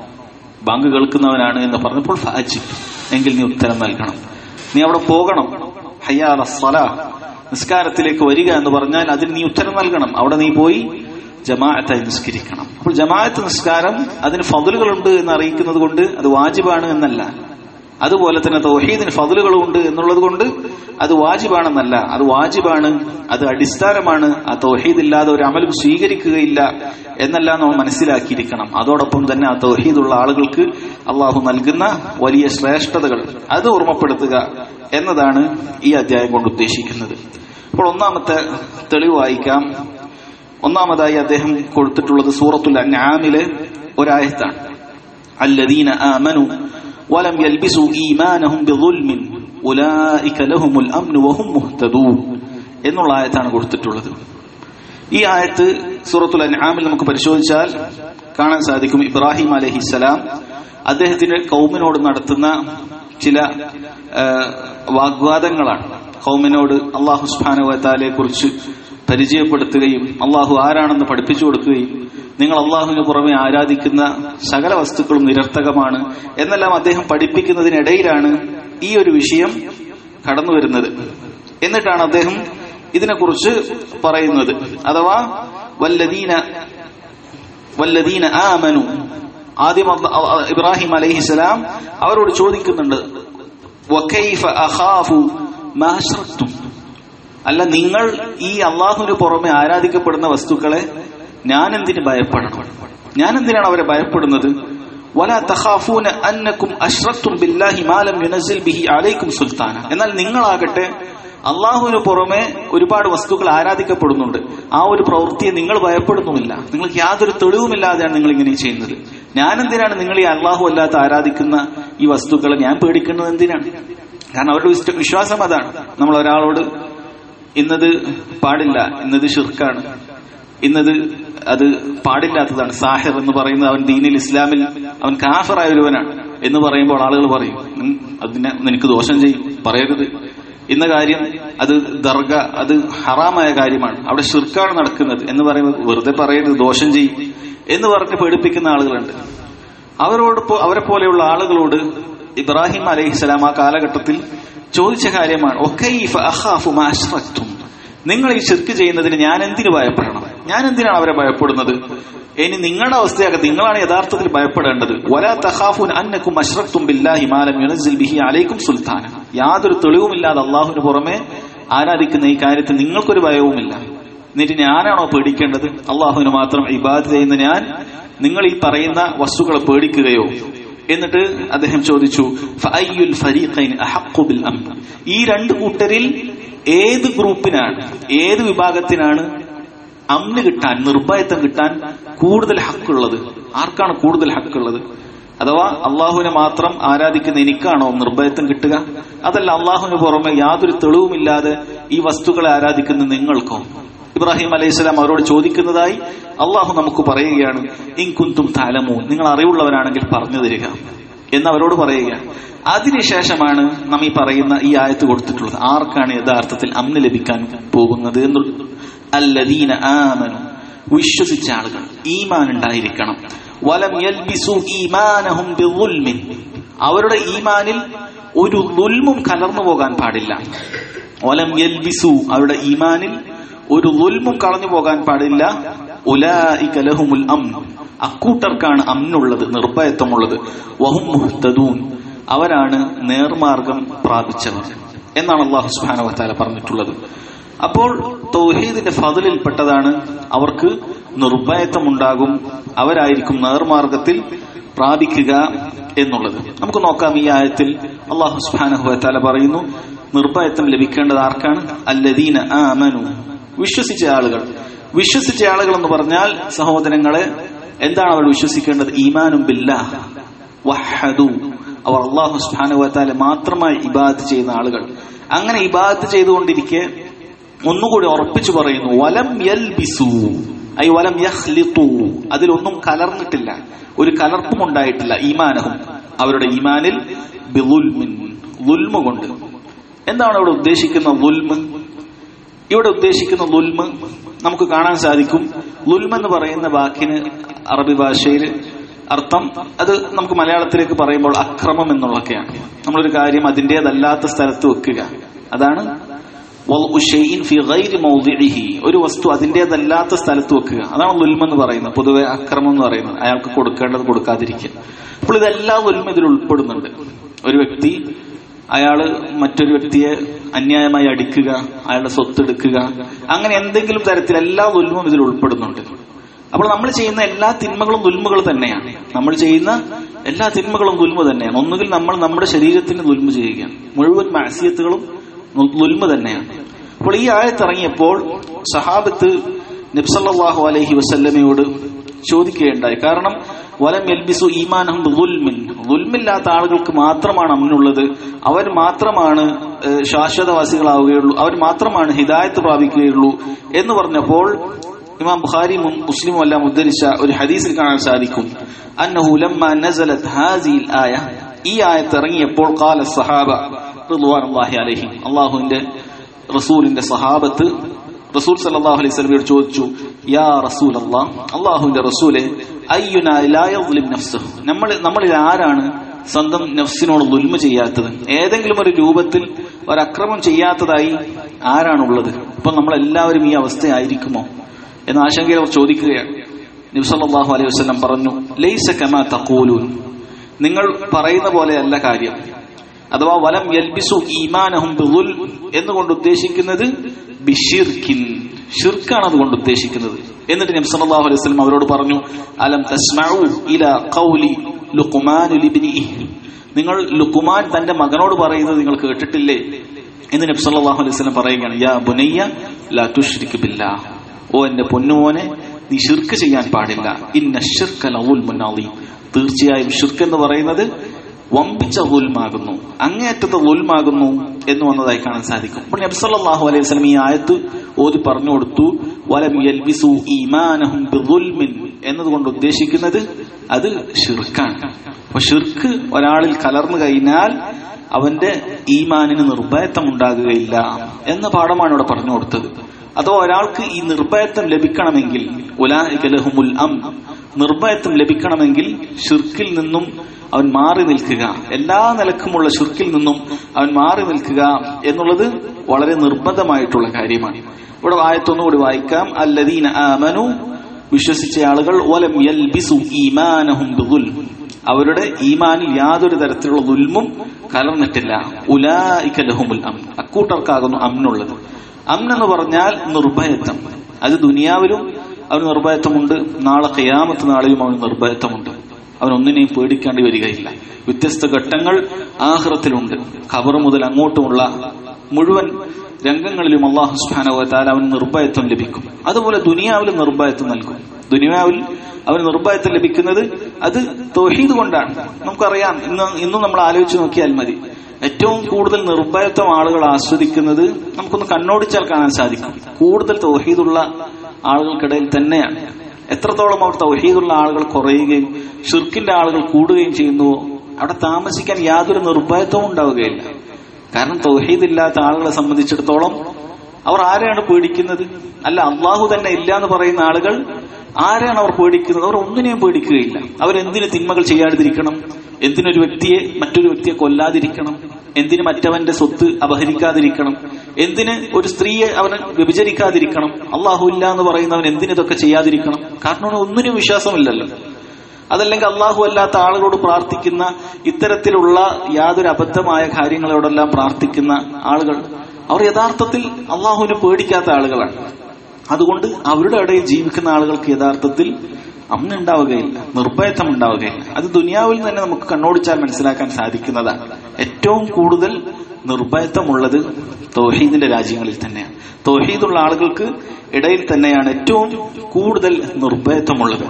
ബാങ്ക് കേൾക്കുന്നവനാണ് എന്ന് പറഞ്ഞപ്പോൾ ഫഅജിബ്, എങ്കിൽ നീ ഉത്തരം നൽകണം, നീ അവിടെ പോകണം. ഹയ്യ അലസ് സ്വലാഹ്, നിസ്കാരത്തിലേക്ക് വരിക എന്ന് പറഞ്ഞാൽ അതിന് നീ ഉത്തരം നൽകണം. അവിടെ നീ പോയി ജമാഅത്തായി നിസ്കരിക്കണം. അപ്പോൾ ജമാഅത്ത് നിസ്കാരം അതിന് ഫضലുകളുണ്ട് എന്ന് അറിയിക്കുന്നത് കൊണ്ട് അത് വാജിബാണ് എന്നല്ല. അതുപോലെ തന്നെ തൗഹീദിന് ഫضലുകളുണ്ട് എന്നുള്ളത് കൊണ്ട് അത് വാജിബാണെന്നല്ല, അത് വാജിബാണ്, അത് അടിസ്ഥാനമാണ്. ആ തൗഹീദ് ഇല്ലാതെ ഒരു അമലും സ്വീകരിക്കുകയില്ല എന്നെല്ലാം നമ്മൾ മനസ്സിലാക്കിയിരിക്കണം. അതോടൊപ്പം തന്നെ ആ തൗഹീദുള്ള ആളുകൾക്ക് അള്ളാഹു നൽകുന്ന വലിയ ശ്രേഷ്ഠതകൾ അത് ഓർമ്മപ്പെടുത്തുക എന്നതാണ് ഈ അധ്യായം കൊണ്ട് ഉദ്ദേശിക്കുന്നത്. അപ്പോൾ ഒന്നാമത്തെ തെളിവ് വായിക്കാം. ഒന്നാമതായി അദ്ദേഹം കൊടുത്തിട്ടുള്ളത് സൂറത്തുൽ അൻആമിലെ ഒരായത്താണ്. അല്ലദീന ആമനു വലം യൽബിസു ഈമാനഹും ബിദുൽമിൻ ഉലൈക ലഹുമുൽ അംനു വഹും മുഹ്തദൂൻ എന്നുള്ള ആയത്താണ് കൊടുത്തിട്ടുള്ളത്. ഈ ആയത്ത് സൂറത്തുൽ അൻആമിൽ നമുക്ക് പരിശോധിച്ചാൽ കാണാൻ സാധിക്കും, ഇബ്രാഹിം അലൈഹിസ്സലാം അദ്ദേഹത്തിന്റെ കൗമിനോട് നടത്തുന്ന ചില വാഗ്വാദങ്ങളാണ്. കൗമിനോട് അല്ലാഹു സുബ്ഹാനഹു വ തആലയെ കുറിച്ച് പരിചയപ്പെടുത്തുകയും അള്ളാഹു ആരാണെന്ന് പഠിപ്പിച്ചു കൊടുക്കുകയും നിങ്ങൾ അള്ളാഹുവിന് പുറമെ ആരാധിക്കുന്ന സകല വസ്തുക്കളും നിരർത്ഥകമാണ് എന്നെല്ലാം അദ്ദേഹം പഠിപ്പിക്കുന്നതിനിടയിലാണ് ഈ ഒരു വിഷയം കടന്നു വരുന്നത്. എന്നിട്ടാണ് അദ്ദേഹം ഇതിനെക്കുറിച്ച് പറയുന്നത്. അഥവാ വല്ലദീന വല്ലദീന ആമനു, ആദ്യം ഇബ്രാഹിം അലൈഹിസ്സലാം അവരോട് ചോദിക്കുന്നുണ്ട്, വകൈഫ അഖാഫു മാ അശ്റക്തും, അല്ല നിങ്ങൾ ഈ അള്ളാഹുവിന് പുറമെ ആരാധിക്കപ്പെടുന്ന വസ്തുക്കളെ ഞാൻ എന്തിന് ഭയപ്പെടണം? ഞാൻ എന്തിനാണ് അവരെ ഭയപ്പെടുന്നത്? വലാ തഖാഫൂന അന്നകും അശ്റക്തും ബില്ലാഹി മാ ലം യുനസിൽ ബിഹി അലൈക്കും സുൽത്താന, എന്നാൽ നിങ്ങളാകട്ടെ അള്ളാഹുവിന് പുറമെ ഒരുപാട് വസ്തുക്കൾ ആരാധിക്കപ്പെടുന്നുണ്ട്, ആ ഒരു പ്രവൃത്തിയെ നിങ്ങൾ ഭയപ്പെടുന്നുമില്ല, നിങ്ങൾക്ക് യാതൊരു തെളിവുമില്ലാതെയാണ് നിങ്ങൾ ഇങ്ങനെ ചെയ്യുന്നത്. ഞാൻ എന്തിനാണ് നിങ്ങൾ ഈ അള്ളാഹു അല്ലാത്ത ആരാധിക്കുന്ന ഈ വസ്തുക്കളെ ഞാൻ പേടിക്കുന്നത് എന്തിനാണ്? കാരണം അവരുടെ വിശ്വാസം അതാണ്. നമ്മൾ ഒരാളോട് ഇന്നത് പാടില്ല, ഇന്നത് ശിർക്കാണ്, ഇന്നത് അത് പാടില്ലാത്തതാണ്. സാഹിർ എന്ന് പറയുന്നത് അവൻ ദീനിൽ ഇസ്ലാമിൽ അവൻ കാഫിറായ ഒരുവനാണ് എന്ന് പറയുമ്പോൾ ആളുകൾ പറയും അതിനെ നിനക്ക് ദോഷം ചെയ്യും, പറയരുത്. ഇന്ന കാര്യം അത് ദർഗ അത് ഹറാമായ കാര്യമാണ്, അവിടെ ശിർക്കാണ് നടക്കുന്നത് എന്ന് പറയുന്നത് വെറുതെ പറയരുത്, ദോഷം ചെയ്യും എന്ന് പറഞ്ഞ് പേടിപ്പിക്കുന്ന ആളുകളുണ്ട്. അവരോട് അവരെ പോലെയുള്ള ആളുകളോട് ഇബ്രാഹിം അലൈഹിസ്സലാം ആ കാലഘട്ടത്തിൽ ചോദിച്ച കാര്യമാണ്, നിങ്ങൾ ഈ ശിർക്ക് ചെയ്യുന്നതിന് ഞാൻ എന്തിനു ഭയപ്പെടണം? ഞാൻ എന്തിനാണ് അവരെ ഭയപ്പെടുന്നത്? ഇനി നിങ്ങളുടെ അവസ്ഥയാകെ നിങ്ങളാണ് യഥാർത്ഥത്തിൽ ഭയപ്പെടേണ്ടത്. വലാ തഖാഫൂൻ അന്നകും അശ്റക്തും ബില്ലാഹി മാ ലം യുനസ്സിൽ ബിഹി അലൈക്കും സുൽത്താന. യാതൊരു തെളിവുമില്ലാതെ അള്ളാഹുവിന് പുറമെ ആരാധിക്കുന്ന ഈ കാര്യത്തിൽ നിങ്ങൾക്കൊരു ഭയവുമില്ല. എന്നിട്ട് ഞാനാണോ പേടിക്കേണ്ടത്? അള്ളാഹുവിന് മാത്രം ഇബാദത്ത് ചെയ്യുന്ന ഞാൻ നിങ്ങൾ ഈ പറയുന്ന വസ്തുക്കളെ പേടിക്കുകയോ? എന്നിട്ട് അദ്ദേഹം ചോദിച്ചു, ഫഅയ്യുൽ ഫരീഖൈൻ അഹഖു ബിൽ അംൻ. ഈ രണ്ട് കൂട്ടരിൽ ഏത് ഗ്രൂപ്പിനാണ്, ഏത് വിഭാഗത്തിനാണ് അമ്ന് കിട്ടാൻ, നിർഭയത്വം കിട്ടാൻ കൂടുതൽ ഹക്കുള്ളത്? ആർക്കാണ് കൂടുതൽ ഹക്കുള്ളത്? അഥവാ അള്ളാഹുവിനെ മാത്രം ആരാധിക്കുന്ന എനിക്കാണോ നിർഭയത്വം കിട്ടുക? അതല്ല അള്ളാഹുവിന് പുറമെ യാതൊരു തെളിവുമില്ലാതെ ഈ വസ്തുക്കളെ ആരാധിക്കുന്ന നിങ്ങൾക്കോ? ഇബ്രാഹിം അലൈഹിസ്സലാം അവരോട് ചോദിക്കുന്നതായി അള്ളാഹു നമുക്ക് പറയുകയാണ്, ഇൻ കുന്തും തഅലമൂൻ, നിങ്ങൾ അറിവുള്ളവരാണെങ്കിൽ പറഞ്ഞു തരിക എന്ന് അവരോട് പറയുകയാണ്. അതിനുശേഷമാണ് നാം ഈ പറയുന്ന ഈ ആയത്ത് കൊടുത്തിട്ടുള്ളത്. ആർക്കാണ് യഥാർത്ഥത്തിൽ അമ്ന് ലഭിക്കാൻ പോകുന്നത് എന്നുള്ളത്? അല്ലദീന ആമനു, വിശ്വസിച്ച ആളുകൾ, ഈമാൻ ഉണ്ടായിരിക്കണം. വലം യൽബിസു ഈമാനഹും ബിളുൽമിൻ, അവരുടെ ഈമാനിൽ ഒരു ദുൽമും കലർന്നു പോകാൻ പാടില്ല. വലം യൽബിസു, അവരുടെ ഈമാനിൽ ഒരു ദുൽമും കളഞ്ഞു പോകാൻ പാടില്ല. ഉലൈക ലഹുമുൽ അംൻ, അക്കൂട്ടർക്കാണ് അമ്നുള്ളത്, നിർഭയത്വമുള്ളത്. വഹും മുഹ്തദൂൻ, അവരാണ് നേർമാർഗം പ്രാപിച്ചവർ എന്നാണ് അല്ലാഹു സുബ്ഹാനഹു വ തആല പറഞ്ഞിട്ടുള്ളത്. അപ്പോൾ തൗഹീദിന്റെ ഫضലിൽപ്പെട്ടതാണ് അവർക്ക് നിർഭയത്വം ഉണ്ടാകും, അവരായിരിക്കും നേർമാർഗത്തിൽ പ്രാപിക്കുക എന്നുള്ളത്. നമുക്ക് നോക്കാം, ഈ ആയത്തിൽ അല്ലാഹു സുബ്ഹാനഹു വ തആല പറയുന്നു നിർഭയത്വം ലഭിക്കേണ്ടത് ആർക്കാണ്? അല്ലദീന ആമനു, വിശ്വസിച്ച ആളുകൾ. വിശ്വസിച്ച ആളുകൾ എന്ന് പറഞ്ഞാൽ സഹോദരങ്ങളെ എന്താണ് അവർ വിശ്വസിക്കേണ്ടത്? ഈമാനും ബില്ലാഹ് വഹദു, അവർ അല്ലാഹു സുബ്ഹാനഹു വ തആല മാത്രമായി ഇബാദത്ത് ചെയ്യുന്ന ആളുകൾ. അങ്ങനെ ഇബാദത്ത് ചെയ്തുകൊണ്ടിരിക്കെ ഒന്നുകൂടി ഉറപ്പിച്ചു പറയുന്നു, വലം യൽബിസു ഐ വലം യഖ്ലിതു, അതിലൊന്നും കലർന്നിട്ടില്ല, ഒരു കലർപ്പും ഉണ്ടായിട്ടില്ല. ഈമാനഹും, അവരുടെ ഈമാനിൽ ബിളുൽമിൻ, ദുൽമ കൊണ്ട്. എന്താണ് ഇവിടെ ഉദ്ദേശിക്കുന്ന ദുൽമ? ഇവിടെ ഉദ്ദേശിക്കുന്ന ദുൽമ നമുക്ക് കാണാൻ സാധിക്കും. ദുൽമ എന്ന് പറയുന്ന വാക്കിന് അറബി ഭാഷയിൽ അർത്ഥം, അത് നമുക്ക് മലയാളത്തിലേക്ക് പറയുമ്പോൾ അക്രമം എന്നുള്ളതൊക്കെയാണ്. നമ്മളൊരു കാര്യം അതിൻ്റെതല്ലാത്ത സ്ഥലത്ത് വെക്കുക, അതാണ് ഒരു വസ്തു അതിൻ്റെതല്ലാത്ത സ്ഥലത്ത് വെക്കുക, അതാണ് ദുൽമ എന്ന് പറയുന്നത്. പൊതുവെ അക്രമം എന്ന് പറയുന്നത് അയാൾക്ക് കൊടുക്കേണ്ടത് കൊടുക്കാതിരിക്കുക. അപ്പോൾ ഇതെല്ലാം ദുൽമ ഇതിൽ ഉൾപ്പെടുന്നുണ്ട്. ഒരു വ്യക്തി അയാള് മറ്റൊരു വ്യക്തിയെ അന്യായമായി അടിക്കുക, അയാളുടെ സ്വത്ത് എടുക്കുക, അങ്ങനെ എന്തെങ്കിലും തരത്തിൽ എല്ലാ ദുൽമും ഇതിൽ ഉൾപ്പെടുന്നുണ്ട്. അപ്പോൾ നമ്മൾ ചെയ്യുന്ന എല്ലാ തിന്മകളും ദുൽമുകൾ തന്നെയാണ്. നമ്മൾ ചെയ്യുന്ന എല്ലാ തിന്മകളും ദുൽമ തന്നെയാണ്. ഒന്നുകിൽ നമ്മൾ നമ്മുടെ ശരീരത്തിന് ദുൽമ ചെയ്യുകയാണ്, മുഴുവൻ മഅസിയത്തുകളും ദുൽമ തന്നെയാണ്. അപ്പോൾ ഈ ആയത്ത് ഇറങ്ങിയപ്പോൾ സഹാബത്ത് നബി സല്ലല്ലാഹു അലൈഹി വസല്ലമയോട് ചോദിക്കുകയുണ്ടായി. കാരണം വലം യൽബിസു ഈമാനഹും ബിളുൽമിൻ, ദുൽമില്ലാത്ത ആളുകൾക്ക് മാത്രമാണ് അമ്നുള്ളത്, അവർ മാത്രമാണ് ശാശ്വതവാസികളാവുകയുള്ളൂ, അവർ മാത്രമാണ് ഹിദായത്ത് പ്രാപിക്കുകയുള്ളൂ എന്ന് പറഞ്ഞപ്പോൾ ഇമാം ബുഖാരി മുസ്ലിമും എല്ലാം ഉദ്ധരിച്ച ഒരു ഹദീസിൽ കാണാൻ സാധിക്കും, അന്നഹു ലമ്മാ നസലത് ഹാസിഹിൽ ആയ, ഈ ആയത്ത് ഇറങ്ങിയപ്പോൾ ഖാല സഹാബ റളിയല്ലാഹു അലൈഹിം, അല്ലാഹുവിന്റെ റസൂലിന്റെ സഹാബത്ത് റസൂൽ സല്ലല്ലാഹു അലൈഹി വസല്ലമയോട് ചോദിച്ചു, യാ റസൂലല്ലാഹ്, അല്ലാഹുവിന്റെ റസൂലേ, അയ്യുനാ ലാ യസ്ലിം നഫ്സഹു, നമ്മൾ നമ്മളിൽ ആരാണ് സ്വന്തം നഫ്സിനോട് ദുൽമ ചെയ്യാത്തത്? ഏതെങ്കിലും ഒരു രൂപത്തിൽ ഒരു അക്രമം ചെയ്യാത്തതായി ആരാണുള്ളത്? അപ്പൊ നമ്മളെല്ലാവരും ഈ അവസ്ഥയായിരിക്കുമോ എന്ന ആശങ്കയിൽ അവർ ചോദിക്കുകയാണ്. നബി സല്ലല്ലാഹു അലൈഹി വസല്ലം പറഞ്ഞു, ലൈസ കമാ തഖൂലൂൻ, നിങ്ങൾ പറയുന്ന പോലെയല്ല കാര്യം. അഥവാ വലം യൽബിസു ഈമാനഹും ബിളുൽ എന്നുകൊണ്ട് ഉദ്ദേശിക്കുന്നത് ബിശിർക്കിൻ, ഷിർക്കാണ് അതുകൊണ്ട് ഉദ്ദേശിക്കുന്നത്. എന്നിട്ട് നബി സല്ലല്ലാഹു അലൈഹി വസല്ലം അവരോട് പറഞ്ഞു, അലം തസ്മഉ ഇലാ ഖൗലി ലുഖ്മാൻ ലിബ്നിഹി, നിങ്ങൾ ലുഖ്മാൻ തന്റെ മകനോട് പറയുന്നത് നിങ്ങൾ കേട്ടിട്ടില്ലേ എന്ന് നബി സല്ലല്ലാഹു അലൈഹി വസല്ലം പറയുകയാണ്. യാ ബുനയ്യ ലാ തുശ്രിക് ബില്ലാഹ്, ഓ എന്റെ പൊന്നുമോനെ, നീ ഷിർക്ക് ചെയ്യാൻ പാടില്ല. ഇന്ന ശിർക ലദുൽമുൻ അദീം, തീർച്ചയായും ഷിർക്ക് എന്ന് പറയുന്നത് വമ്പിച്ച ദുൽമാകുന്നു, അങ്ങേയറ്റത്തെ ദുൽമാകുന്നു എന്ന് വന്നതായി കാണാൻ സാധിക്കും. അപ്പോൾ നബി സല്ലല്ലാഹു അലൈഹി വസല്ലം ഈ ആയത്ത് ഓതി പറഞ്ഞു കൊടുത്തു. വലം യൽബിസു ഈമാനഹും ബിദുൽമിൻ എന്നതുകൊണ്ട് ഉദ്ദേശിക്കുന്നത് അത് ഷിർക്കാണ്. അപ്പൊ ഷിർക്ക് ഒരാളിൽ കലർന്നു കഴിഞ്ഞാൽ അവന്റെ ഈമാനിന് നിർഭയത്വം ഉണ്ടാകുകയില്ല എന്ന പാഠമാണ് ഇവിടെ പറഞ്ഞു കൊടുത്തത്. അഥവാ ഒരാൾക്ക് ഈ നിർഭയത്വം ലഭിക്കണമെങ്കിൽ ഉലൈക ലഹുമുൽ അംൻ, നിർഭയത്വം ലഭിക്കണമെങ്കിൽ ഷിർക്കിൽ നിന്നും അവൻ മാറി നിൽക്കുക, എല്ലാ നിലക്കുമുള്ള ഷിർക്കിൽ നിന്നും അവൻ മാറി നിൽക്കുക എന്നുള്ളത് വളരെ നിർബന്ധമായിട്ടുള്ള കാര്യമാണ്. ഇവിടെ ആയത്തൊന്നുകൂടി വായിക്കാം. അല്ലദീന ആമനു, വിശ്വസിച്ച ആളുകൾ, വലം യൽബിസു ഈമാനഹും ബിദുൽം, അവരുടെ ഈമാനിൽ യാതൊരു തരത്തിലുള്ള ദുൽമും കലർന്നിട്ടില്ല. ഉലൈക ലഹുമുൽ അംൻ, അക്കൂട്ടർക്കാകുന്നു അംനുള്ളത്. അംൻ എന്ന് പറഞ്ഞാൽ നിർഭയത്വം. അത് ദുനിയാവിലും അവന് നിർഭയത്വമുണ്ട്, നാളെ ഖിയാമത്ത് നാളിലും അവന് നിർഭയത്വമുണ്ട്. അവനൊന്നിനെയും പേടിക്കേണ്ടി വരികയില്ല. വ്യത്യസ്ത ഘട്ടങ്ങൾ ആഖിറത്തിലുണ്ട്. ഖബർ മുതൽ അങ്ങോട്ടുമുള്ള മുഴുവൻ രംഗങ്ങളിലും അല്ലാഹു സുബ്ഹാനഹു വ തആല അവന് നിർഭയത്വം ലഭിക്കും. അതുപോലെ ദുനിയാവിലും നിർഭയത്വം നൽകും. ദുനിയാവിൽ അവന് നിർഭയത്വം ലഭിക്കുന്നത് അത് തൗഹീദ് കൊണ്ടാണ്. നമുക്കറിയാം, ഇന്ന് ഇന്നും നമ്മൾ ആലോചിച്ച് നോക്കിയാൽ മതി, ഏറ്റവും കൂടുതൽ നിർഭയത്വം ആളുകൾ ആസ്വദിക്കുന്നത് നമുക്കൊന്ന് കണ്ണോടിച്ചാൽ കാണാൻ സാധിക്കും. കൂടുതൽ തൗഹീദുള്ള ആളുകൾക്കിടയിൽ തന്നെയാണ്. എത്രത്തോളം അവർ തൗഹീദുള്ള ആളുകൾ കുറയുകയും ഷിർക്കിന്റെ ആളുകൾ കൂടുകയും ചെയ്യുന്നുവോ അവിടെ താമസിക്കാൻ യാതൊരു നിർഭയത്വവും ഉണ്ടാവുകയില്ല. കാരണം തൗഹീദ് ഇല്ലാത്ത ആളുകളെ സംബന്ധിച്ചിടത്തോളം അവർ ആരെയാണ് പേടിക്കുന്നത്? അല്ല, അള്ളാഹു തന്നെ ഇല്ല എന്ന് പറയുന്ന ആളുകൾ ആരെയാണ് അവർ പേടിക്കുന്നത്? അവർ ഒന്നിനെയും പേടിക്കുകയില്ല. അവരെന്തിന് തിന്മകൾ ചെയ്യാതിരിക്കണം? എന്തിനൊരു വ്യക്തിയെ മറ്റൊരു വ്യക്തിയെ കൊല്ലാതിരിക്കണം? എന്തിന് മറ്റവന്റെ സ്വത്ത് അപഹരിക്കാതിരിക്കണം? എന്തിന് ഒരു സ്ത്രീയെ അവന് വ്യഭിചരിക്കാതിരിക്കണം? അള്ളാഹു ഇല്ല എന്ന് പറയുന്നവൻ എന്തിനിതൊക്കെ ചെയ്യാതിരിക്കണം? കാരണം ഒന്നിനും വിശ്വാസമില്ലല്ലോ. അതല്ലെങ്കിൽ അള്ളാഹു അല്ലാത്ത ആളുകളോട് പ്രാർത്ഥിക്കുന്ന ഇത്തരത്തിലുള്ള യാതൊരു അബദ്ധമായ കാര്യങ്ങളോടെല്ലാം പ്രാർത്ഥിക്കുന്ന ആളുകൾ അവർ യഥാർത്ഥത്തിൽ അള്ളാഹുവിനെ പേടിക്കാത്ത ആളുകളാണ്. അതുകൊണ്ട് അവരുടെ ഇടയിൽ ജീവിക്കുന്ന ആളുകൾക്ക് യഥാർത്ഥത്തിൽ അമ്നുണ്ടാവുകയില്ല, നിർഭയത്വം ഉണ്ടാവുകയില്ല. അത് ദുനിയാവിൽ തന്നെ നമുക്ക് കണ്ണോടിച്ചാൽ മനസ്സിലാക്കാൻ സാധിക്കുന്നതാണ്. ഏറ്റവും കൂടുതൽ നിർഭയത്വമുള്ളത് തൗഹീദിന്റെ രാജ്യങ്ങളിൽ തന്നെയാണ്. തൗഹീദുള്ള ആളുകൾക്ക് ഇടയിൽ തന്നെയാണ് ഏറ്റവും കൂടുതൽ നിർഭയത്വമുള്ളത്.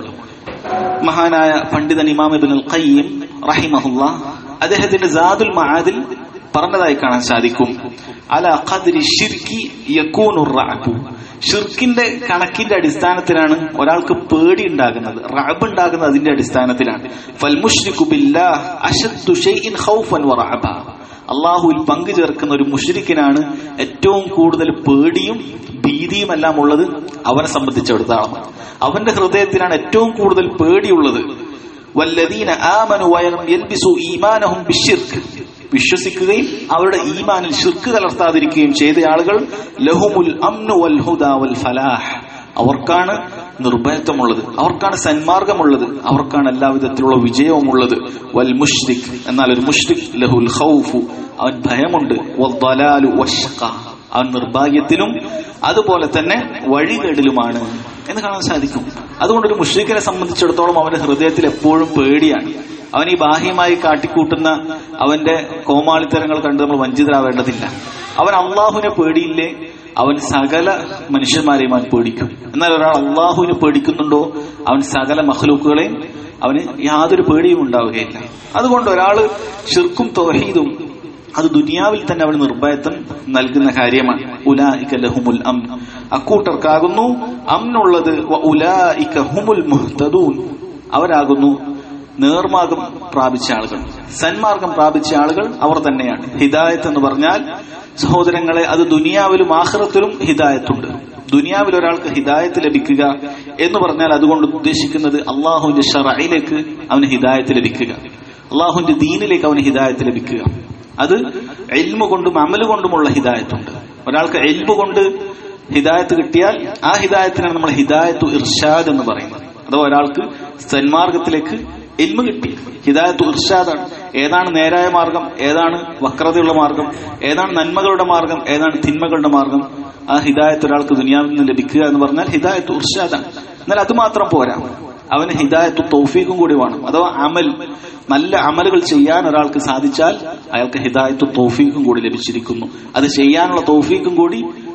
മഹാനായ പണ്ഡിതൻ ഇമാം ഇബ്നുൽ ഖയ്യിം റഹിമഹുല്ലാഹ് അദ്ദേഹത്തിന്റെ സാദുൽ മആദിൽ പറഞ്ഞതായി കാണാൻ സാധിക്കും. അലാ ഖദ്രി ശിർക്കി യകൂനു റഅബു, ഷിർക്കിന്റെ കണക്കിന്റെ അടിസ്ഥാനത്തിലാണ് ഒരാൾക്ക് പേടി ഉണ്ടാകുന്നത്, റഅബ് ഉണ്ടാകുന്നത് അതിന്റെ അടിസ്ഥാനത്തിലാണ്. ഫൽ മുശ്രികു ബില്ലാഹ് അശദ്ദു ശൈഇൻ ഖൗഫൻ വറഅബ, അള്ളാഹുവിൽ പങ്കു ചേർക്കുന്ന ഒരു മുശ്രിക്കിനാണ് ഏറ്റവും കൂടുതൽ പേടിയും ഭീതിയും എല്ലാം ഉള്ളത് അവനെ സംബന്ധിച്ചിടത്തോളം. അവന്റെ ഹൃദയത്തിനാണ് ഏറ്റവും കൂടുതൽ പേടിയുള്ളത്. വല്ലദീന ആമനു വലം യൽബിസു ഈമാനഹും ബിശ്ശിർക്ക്, വിശ്വസിക്കുകയും അവരുടെ ഈമാനിൽ ശിർക്ക് കലർത്താതിരിക്കുകയും ചെയ്ത ആളുകൾ ലഹുമുൽ അംനു വൽ ഹുദാ വൽ ഫലാഹ്, അവർക്കാണ് നിർഭയത്വമുള്ളത്, അവർക്കാണ് സന്മാർഗമുള്ളത്, അവർക്കാണ് എല്ലാവിധത്തിലുള്ള വിജയവുമുള്ളത്. വൽ മുശ്രിക്, എന്നാൽ ഒരു മുശ്രിക് ലഹുൽ ഖൗഫു, അവൻ ഭയമുണ്ട്, വൽ ദലാലു വശ്ഖ, അവൻ നിർഭാഗ്യത്തിലും അതുപോലെ തന്നെ വഴികേടിലുമാണ് എന്ന് കാണാൻ സാധിക്കും. അതുകൊണ്ടൊരു മുശ്രിക്കിനെ സംബന്ധിച്ചിടത്തോളം അവന്റെ ഹൃദയത്തിൽ എപ്പോഴും പേടിയാണ്. അവൻ ഈ ബാഹ്യമായി കാട്ടിക്കൂട്ടുന്ന അവന്റെ കോമാളിത്തരങ്ങൾ കണ്ട് നമ്മൾ വഞ്ചിതരാവേണ്ടതില്ല. അവൻ അള്ളാഹുവിനെ പേടിയില്ലേ, അവൻ സകല മനുഷ്യന്മാരെയും അവൻ പേടിക്കും. എന്നാൽ ഒരാൾ അള്ളാഹുവിനെ പേടിക്കുന്നുണ്ടോ, അവൻ സകല മഖ്ലൂക്കുകളെയും അവന് യാതൊരു പേടിയും ഉണ്ടാവുകയില്ല. അതുകൊണ്ട് ഒരാള് ശിർക്കും തൗഹീദും അത് ദുനിയാവിൽ തന്നെ അവന് നിർഭയത്വം നൽകുന്ന കാര്യമാണ്. ഉലൈക ലഹുമുൽ അംൻ, അക്കൂട്ടർക്കാകുന്നു അംനുള്ളത്. വ ഉലൈക ഹുമുൽ മുഹ്തദൂൻ, അവരാകുന്നു നേർമാർഗം പ്രാപിച്ച ആളുകൾ, സന്മാർഗം പ്രാപിച്ച ആളുകൾ അവർ തന്നെയാണ്. ഹിദായത്ത് എന്ന് പറഞ്ഞാൽ സഹോദരങ്ങളെ, അത് ദുനിയാവിലും ആഖിറത്തിലും ഹിദായത്തുണ്ട്. ദുനിയാവിൽ ഒരാൾക്ക് ഹിദായത്ത് ലഭിക്കുക എന്ന് പറഞ്ഞാൽ അതുകൊണ്ട് ഉദ്ദേശിക്കുന്നത് അള്ളാഹുവിന്റെ ശറഇലേക്ക് അവന് ഹിദായത്ത് ലഭിക്കുക, അള്ളാഹുവിന്റെ ദീനിലേക്ക് അവന് ഹിദായത്ത് ലഭിക്കുക. അത് ഇൽമു കൊണ്ടും അമല് കൊണ്ടുമുള്ള ഹിദായത്തുണ്ട്. ഒരാൾക്ക് ഇൽമു കൊണ്ട് ഹിദായത്ത് കിട്ടിയാൽ ആ ഹിദായത്തിനാണ് നമ്മൾ ഹിദായത്തു ഇർഷാദ് എന്ന് പറയുന്നത്. അഥവാ ഒരാൾക്ക് സന്മാർഗത്തിലേക്ക് ഇൽമു കിട്ടി, ഹിദായത്തു ഇർഷാദാണ്. ഏതാണ് നേരായ മാർഗം, ഏതാണ് വക്രതയുള്ള മാർഗം, ഏതാണ് നന്മകളുടെ മാർഗം, ഏതാണ് തിന്മകളുടെ മാർഗം, ആ ഹിദായത്ത് ഒരാൾക്ക് ദുനിയാവിൽ നിന്ന് ലഭിക്കുക എന്ന് പറഞ്ഞാൽ ഹിദായത്തു ഇർഷാദാണ്. എന്നാൽ അത് മാത്രം പോരാ, അവന് ഹിദായത്തു തൗഫീഖും കൂടി വേണം. അഥവാ അമൽ, നല്ല അമലുകൾ ചെയ്യാൻ ഒരാൾക്ക് സാധിച്ചാൽ അയാൾക്ക് ഹിദായത്തു തൗഫീഖും കൂടി ലഭിച്ചിരിക്കുന്നു. അത് ചെയ്യാനുള്ള തൗഫീഖും കൂടി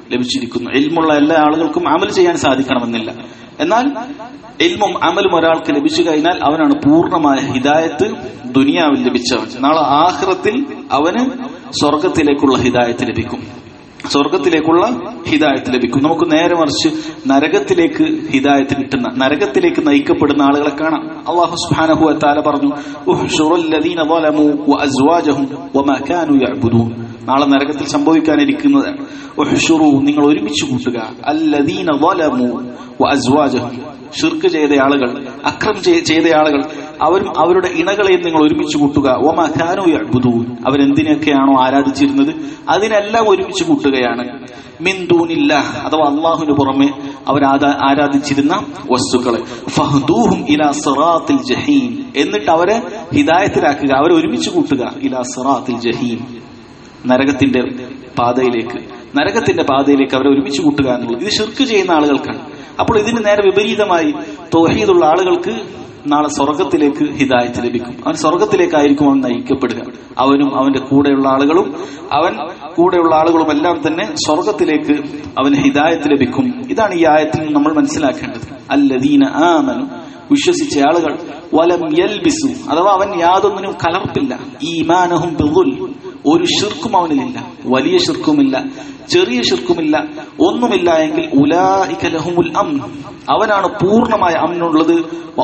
ലഭിച്ചിരിക്കുന്നു. ഇൽമുള്ള എല്ലാ ആളുകൾക്കും അമൽ ചെയ്യാൻ സാധിക്കണമെന്നില്ല. എന്നാൽ ഇൽമും അമലും ഒരാൾക്ക് ലഭിച്ചു കഴിഞ്ഞാൽ അവനാണ് പൂർണ്ണമായ ഹിദായത്ത് ദുനിയാവിൽ ലഭിച്ചവൻ. നാളെ ആഖിറത്തിൽ അവന് സ്വർഗത്തിലേക്കുള്ള ഹിദായത്ത് ലഭിക്കും, സ്വർഗത്തിലേക്കുള്ള ഹിദായത്ത് ലഭിക്കും. നമുക്ക് നേരെ മറിച്ച് നരകത്തിലേക്ക് ഹിദായത്ത് കിട്ടുന്ന, നരകത്തിലേക്ക് നയിക്കപ്പെടുന്ന ആളുകളെ കാണാം. അല്ലാഹു സുബ്ഹാനഹു വ തആല പറഞ്ഞു, ഉഹ്ശുറുല്ലദീന ളലമു വഅസ്വാജഹും വമാ കാനൂ യഅ്ബുദൂൻ. നാളെ നരകത്തിൽ സംഭവിക്കാനിരിക്കുന്നത് ഉഹ്ശുറു, നിങ്ങൾ ഒരുമിച്ച് കൂട്ടുക, അല്ലദീന ളലമു വഅസ്വാജഹും, ശിർക്ക് ചെയ്ത ആളുകൾ, അക്രം ചെയ്ത ആളുകൾ, അവരും അവരുടെ ഇണകളെയും നിങ്ങൾ ഒരുമിച്ച് കൂട്ടുക, വമാ കാനൂ യഅ്ബുദൂൻ, അവരെന്തിനൊക്കെയാണോ ആരാധിച്ചിരുന്നത് അതിനെല്ലാം ഒരുമിച്ച് കൂട്ടുകയാണ്. മിൻ ദൂനില്ലാഹ്, അഥവാ അല്ലാഹുവിന് പുറമെ അവർ ആരാധിച്ചിരുന്ന വസ്തുക്കളെ. ഫഹ്ദൂഹും ഇലാ സിറാത്തിൽ ജഹീം, എന്നിട്ട് അവരെ ഹിദായത്തിലാക്കുക, അവരെ ഒരുമിച്ച് കൂട്ടുക, ഇലാ സിറാത്തിൽ ജഹീം, നരകത്തിന്റെ പാതയിലേക്ക്, നരകത്തിന്റെ പാതയിലേക്ക് അവരെ ഒരുമിച്ച് കൂട്ടുക എന്നുള്ളത് ഇത് ശിർക്ക് ചെയ്യുന്ന ആളുകൾക്കാണ്. അപ്പോൾ ഇതിന് നേരെ വിപരീതമായി തൗഹീദുള്ള ആളുകൾക്ക് നാളെ സ്വർഗത്തിലേക്ക് ഹിദായത്ത് ലഭിക്കും. അവൻ സ്വർഗത്തിലേക്കായിരിക്കും അവൻ നയിക്കപ്പെടുക. അവനും അവന്റെ കൂടെയുള്ള ആളുകളും അവൻ കൂടെയുള്ള ആളുകളും എല്ലാം തന്നെ സ്വർഗത്തിലേക്ക് അവന് ഹിദായത്ത് ലഭിക്കും. ഇതാണ് ഈ ആയത്തിൽ നിന്ന് നമ്മൾ മനസ്സിലാക്കേണ്ടത്. അല്ലദീന ആമനു, വിശ്വസിച്ച ആളുകൾ, വലം യൽബിസു, അഥവാ അവൻ യാതൊന്നിനും കലർപ്പില്ല, ഈമാനഹും ബിദുൽ, ഒരു ശിർക്കും അവനിലില്ല, വലിയ ശിർക്കുമില്ല, ചെറിയ ശിർക്കുമില്ല, ഒന്നുമില്ല എങ്കിൽ ഉലൈക ലഹുമുൽ അംൻ, അവനാണ് പൂർണ്ണമായ അംനുള്ളത്,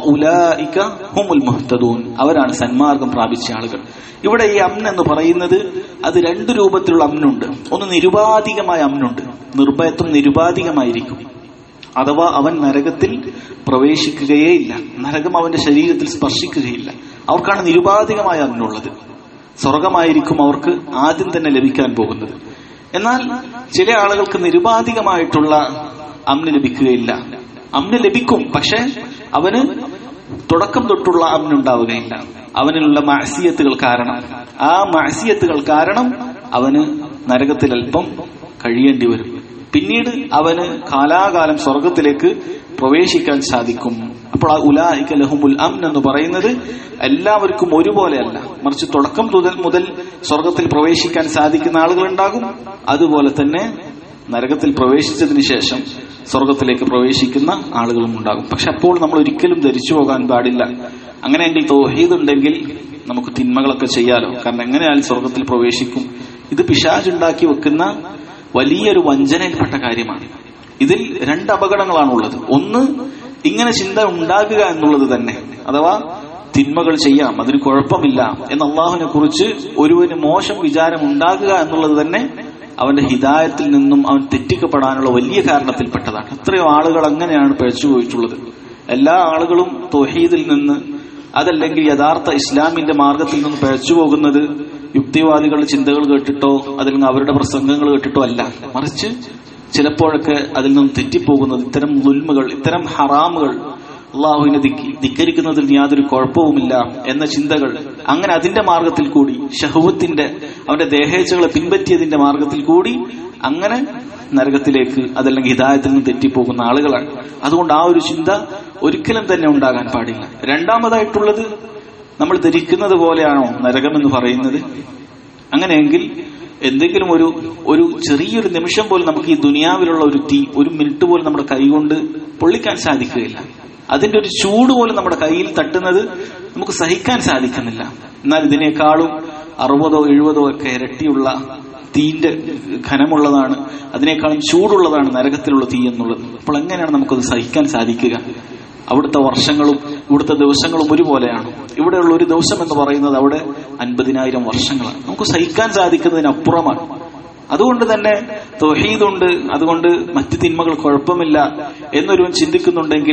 വഉലൈക ഹുമുൽ മുഹ്തദൂൻ, അവരാണ് സന്മാർഗം പ്രാപിച്ച ആളുകൾ. ഇവിടെ ഈ അംൻ എന്ന് പറയുന്നത് അത് രണ്ട് രൂപത്തിലുള്ള അംനുണ്ട്. ഒന്ന് നിരുപാധികമായ അംനുണ്ട്, നിർഭയത്വം നിരുപാധികമായിരിക്കും, അഥവാ അവൻ നരകത്തിൽ പ്രവേശിക്കുകയേ ഇല്ല, നരകം അവന്റെ ശരീരത്തിൽ സ്പർശിക്കുകയില്ല, അവർക്കാണ് നിരുപാധികമായ അംനുള്ളത്. സ്വർഗമായിരിക്കും അവർക്ക് ആദ്യം തന്നെ ലഭിക്കാൻ പോകുന്നത്. എന്നാൽ ചില ആളുകൾക്ക് നിരുപാധികമായിട്ടുള്ള അംന് ലഭിക്കുകയില്ല. അംന് ലഭിക്കും, പക്ഷെ അവന് തുടക്കം തൊട്ടുള്ള അംനുണ്ടാവുകയില്ല. അവനിലുള്ള മഅസിയത്തുകൾ കാരണം, ആ മഅസിയത്തുകൾ കാരണം അവന് നരകത്തിൽ അല്പം കഴിയേണ്ടി വരും. പിന്നീട് അവന് കാലാകാലം സ്വർഗത്തിലേക്ക് പ്രവേശിക്കാൻ സാധിക്കും. അപ്പോൾ ആ ഉലൈക ലഹുമുൽ അംൻ എന്ന് പറയുന്നത് എല്ലാവർക്കും ഒരുപോലെയല്ല, മറിച്ച് തുടക്കം മുതൽ മുതൽ സ്വർഗത്തിൽ പ്രവേശിക്കാൻ സാധിക്കുന്ന ആളുകളുണ്ടാകും, അതുപോലെ തന്നെ നരകത്തിൽ പ്രവേശിച്ചതിന് ശേഷം സ്വർഗത്തിലേക്ക് പ്രവേശിക്കുന്ന ആളുകളും ഉണ്ടാകും. പക്ഷെ അപ്പോൾ നമ്മൾ ഒരിക്കലും ധരിച്ചു പോകാൻ പാടില്ല, അങ്ങനെയെങ്കിൽ തൗഹീദ് ഉണ്ടെങ്കിൽ നമുക്ക് തിന്മകളൊക്കെ ചെയ്യാലോ, കാരണം എങ്ങനെയാലും സ്വർഗത്തിൽ പ്രവേശിക്കും. ഇത് പിശാച് ഉണ്ടാക്കി വെക്കുന്ന വലിയൊരു വഞ്ചനയിൽപ്പെട്ട കാര്യമാണ്. ഇതിൽ രണ്ട് അപകടങ്ങളാണുള്ളത്. ഒന്ന്, ഇങ്ങനെ ചിന്ത ഉണ്ടാകുക എന്നുള്ളത് തന്നെ, അഥവാ തിന്മകൾ ചെയ്യാം, അതിന് കുഴപ്പമില്ല എന്ന് അള്ളാഹുവിനെ കുറിച്ച് ഒരുവന് മോശം വിചാരം ഉണ്ടാകുക എന്നുള്ളത് തന്നെ അവന്റെ ഹിദായത്തിൽ നിന്നും അവൻ തെറ്റിക്കപ്പെടാനുള്ള വലിയ കാരണത്തിൽപ്പെട്ടതാണ്. എത്രയോ ആളുകൾ അങ്ങനെയാണ് പിഴച്ചു പോയിട്ടുള്ളത്. എല്ലാ ആളുകളും തൗഹീദിൽ നിന്ന്, അതല്ലെങ്കിൽ യഥാർത്ഥ ഇസ്ലാമിന്റെ മാർഗത്തിൽ നിന്ന് പിഴച്ചു പോകുന്നത് യുക്തിവാദികളുടെ ചിന്തകൾ കേട്ടിട്ടോ അതല്ലെങ്കിൽ അവരുടെ പ്രസംഗങ്ങൾ കേട്ടിട്ടോ അല്ല, മറിച്ച് ചിലപ്പോഴൊക്കെ അതിൽ നിന്ന് തെറ്റിപ്പോകുന്നത് ഇത്തരം ദുൽമുകൾ, ഇത്തരം ഹറാമുകൾ, അള്ളാഹുവിനെ ധിക്കരിക്കുന്നതിൽ യാതൊരു കുഴപ്പവുമില്ല എന്ന ചിന്തകൾ, അങ്ങനെ അതിന്റെ മാർഗത്തിൽ കൂടി, ഷഹവത്തിന്റെ അവന്റെ ദേഹേച്ഛകളെ പിൻപറ്റിയതിന്റെ മാർഗത്തിൽ കൂടി അങ്ങനെ നരകത്തിലേക്ക് അതല്ലെങ്കിൽ ഹിദായത്തിൽ നിന്ന് തെറ്റിപ്പോകുന്ന ആളുകളാണ്. അതുകൊണ്ട് ആ ഒരു ചിന്ത ഒരിക്കലും തന്നെ ഉണ്ടാകാൻ പാടില്ല. രണ്ടാമതായിട്ടുള്ളത്, നമ്മൾ ധരിക്കുന്നത് പോലെയാണോ നരകം എന്ന് പറയുന്നത്? അങ്ങനെയെങ്കിൽ എന്തെങ്കിലും ഒരു ഒരു ചെറിയൊരു നിമിഷം പോലും നമുക്ക് ഈ ദുനിയാവിലുള്ള ഒരു തീ ഒരു മിനിറ്റ് പോലും നമ്മുടെ കൈകൊണ്ട് പൊള്ളിക്കാൻ സാധിക്കുകയില്ല. അതിന്റെ ഒരു ചൂട് പോലും നമ്മുടെ കയ്യിൽ തട്ടുന്നത് നമുക്ക് സഹിക്കാൻ സാധിക്കുന്നില്ല. എന്നാൽ ഇതിനേക്കാളും അറുപതോ എഴുപതോ ഒക്കെ ഇരട്ടിയുള്ള തീന്റെ ഘനമുള്ളതാണ്, അതിനേക്കാളും ചൂടുള്ളതാണ് നരകത്തിലുള്ള തീ എന്നുള്ളത്. അപ്പോൾ എങ്ങനെയാണ് നമുക്കത് സഹിക്കാൻ സാധിക്കുക? അവിടുത്തെ വർഷങ്ങളും ഇവിടുത്തെ ദിവസങ്ങളും ഒരുപോലെയാണ്. ഇവിടെയുള്ള ഒരു ദിവസം എന്ന് പറയുന്നത് അവിടെ അൻപതിനായിരം വർഷങ്ങളാണ്. നമുക്ക് സഹിക്കാൻ സാധിക്കുന്നതിനപ്പുറമാണ്. അതുകൊണ്ട് തന്നെ തൗഹീദുണ്ട്, അതുകൊണ്ട് മറ്റ് തിന്മകൾ കുഴപ്പമില്ല എന്നൊരുവൻ ചിന്തിക്കുന്നുണ്ടെങ്കിൽ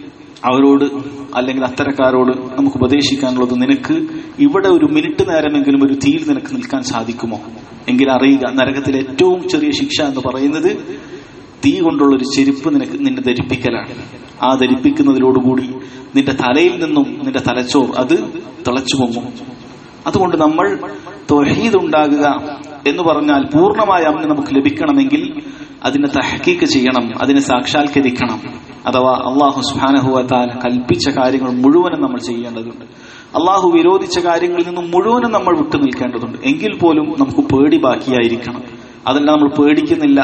അവരോട് അല്ലെങ്കിൽ അത്തരക്കാരോട് നമുക്ക് ഉപദേശിക്കാനുള്ളത്, നിനക്ക് ഇവിടെ ഒരു മിനിറ്റ് നേരമെങ്കിലും ഒരു തീയിൽ നിനക്ക് നിൽക്കാൻ സാധിക്കുമോ എങ്കിൽ അറിയുക, നരകത്തിലെ ഏറ്റവും ചെറിയ ശിക്ഷ എന്ന് പറയുന്നത് തീ കൊണ്ടുള്ളൊരു ചെരുപ്പ് നിനക്ക് നിന്നെ ധരിപ്പിക്കലാണ്. ആ ധരിപ്പിക്കുന്നതിലോടുകൂടി നിന്റെ തലയിൽ നിന്നും നിന്റെ തലച്ചോർ അത് തിളച്ചു പൊങ്ങും. അതുകൊണ്ട് നമ്മൾ തൗഹീദ് ഉണ്ടാകുക എന്ന് പറഞ്ഞാൽ പൂർണ്ണമായ അംന് നമുക്ക് ലഭിക്കണമെങ്കിൽ അതിനെ തഹ്ഖീഖ് ചെയ്യണം, അതിനെ സാക്ഷാത്കരിക്കണം. അഥവാ അള്ളാഹു സുബ്ഹാനഹു വ തആല കൽപ്പിച്ച കാര്യങ്ങൾ മുഴുവനും നമ്മൾ ചെയ്യേണ്ടതുണ്ട്. അള്ളാഹു വിരോധിച്ച കാര്യങ്ങളിൽ നിന്നും മുഴുവനും നമ്മൾ വിട്ടു നിൽക്കേണ്ടതുണ്ട്. എങ്കിൽ പോലും നമുക്ക് പേടി ബാക്കിയായിരിക്കണം. അതെല്ലാം നമ്മൾ പേടിക്കുന്നില്ല,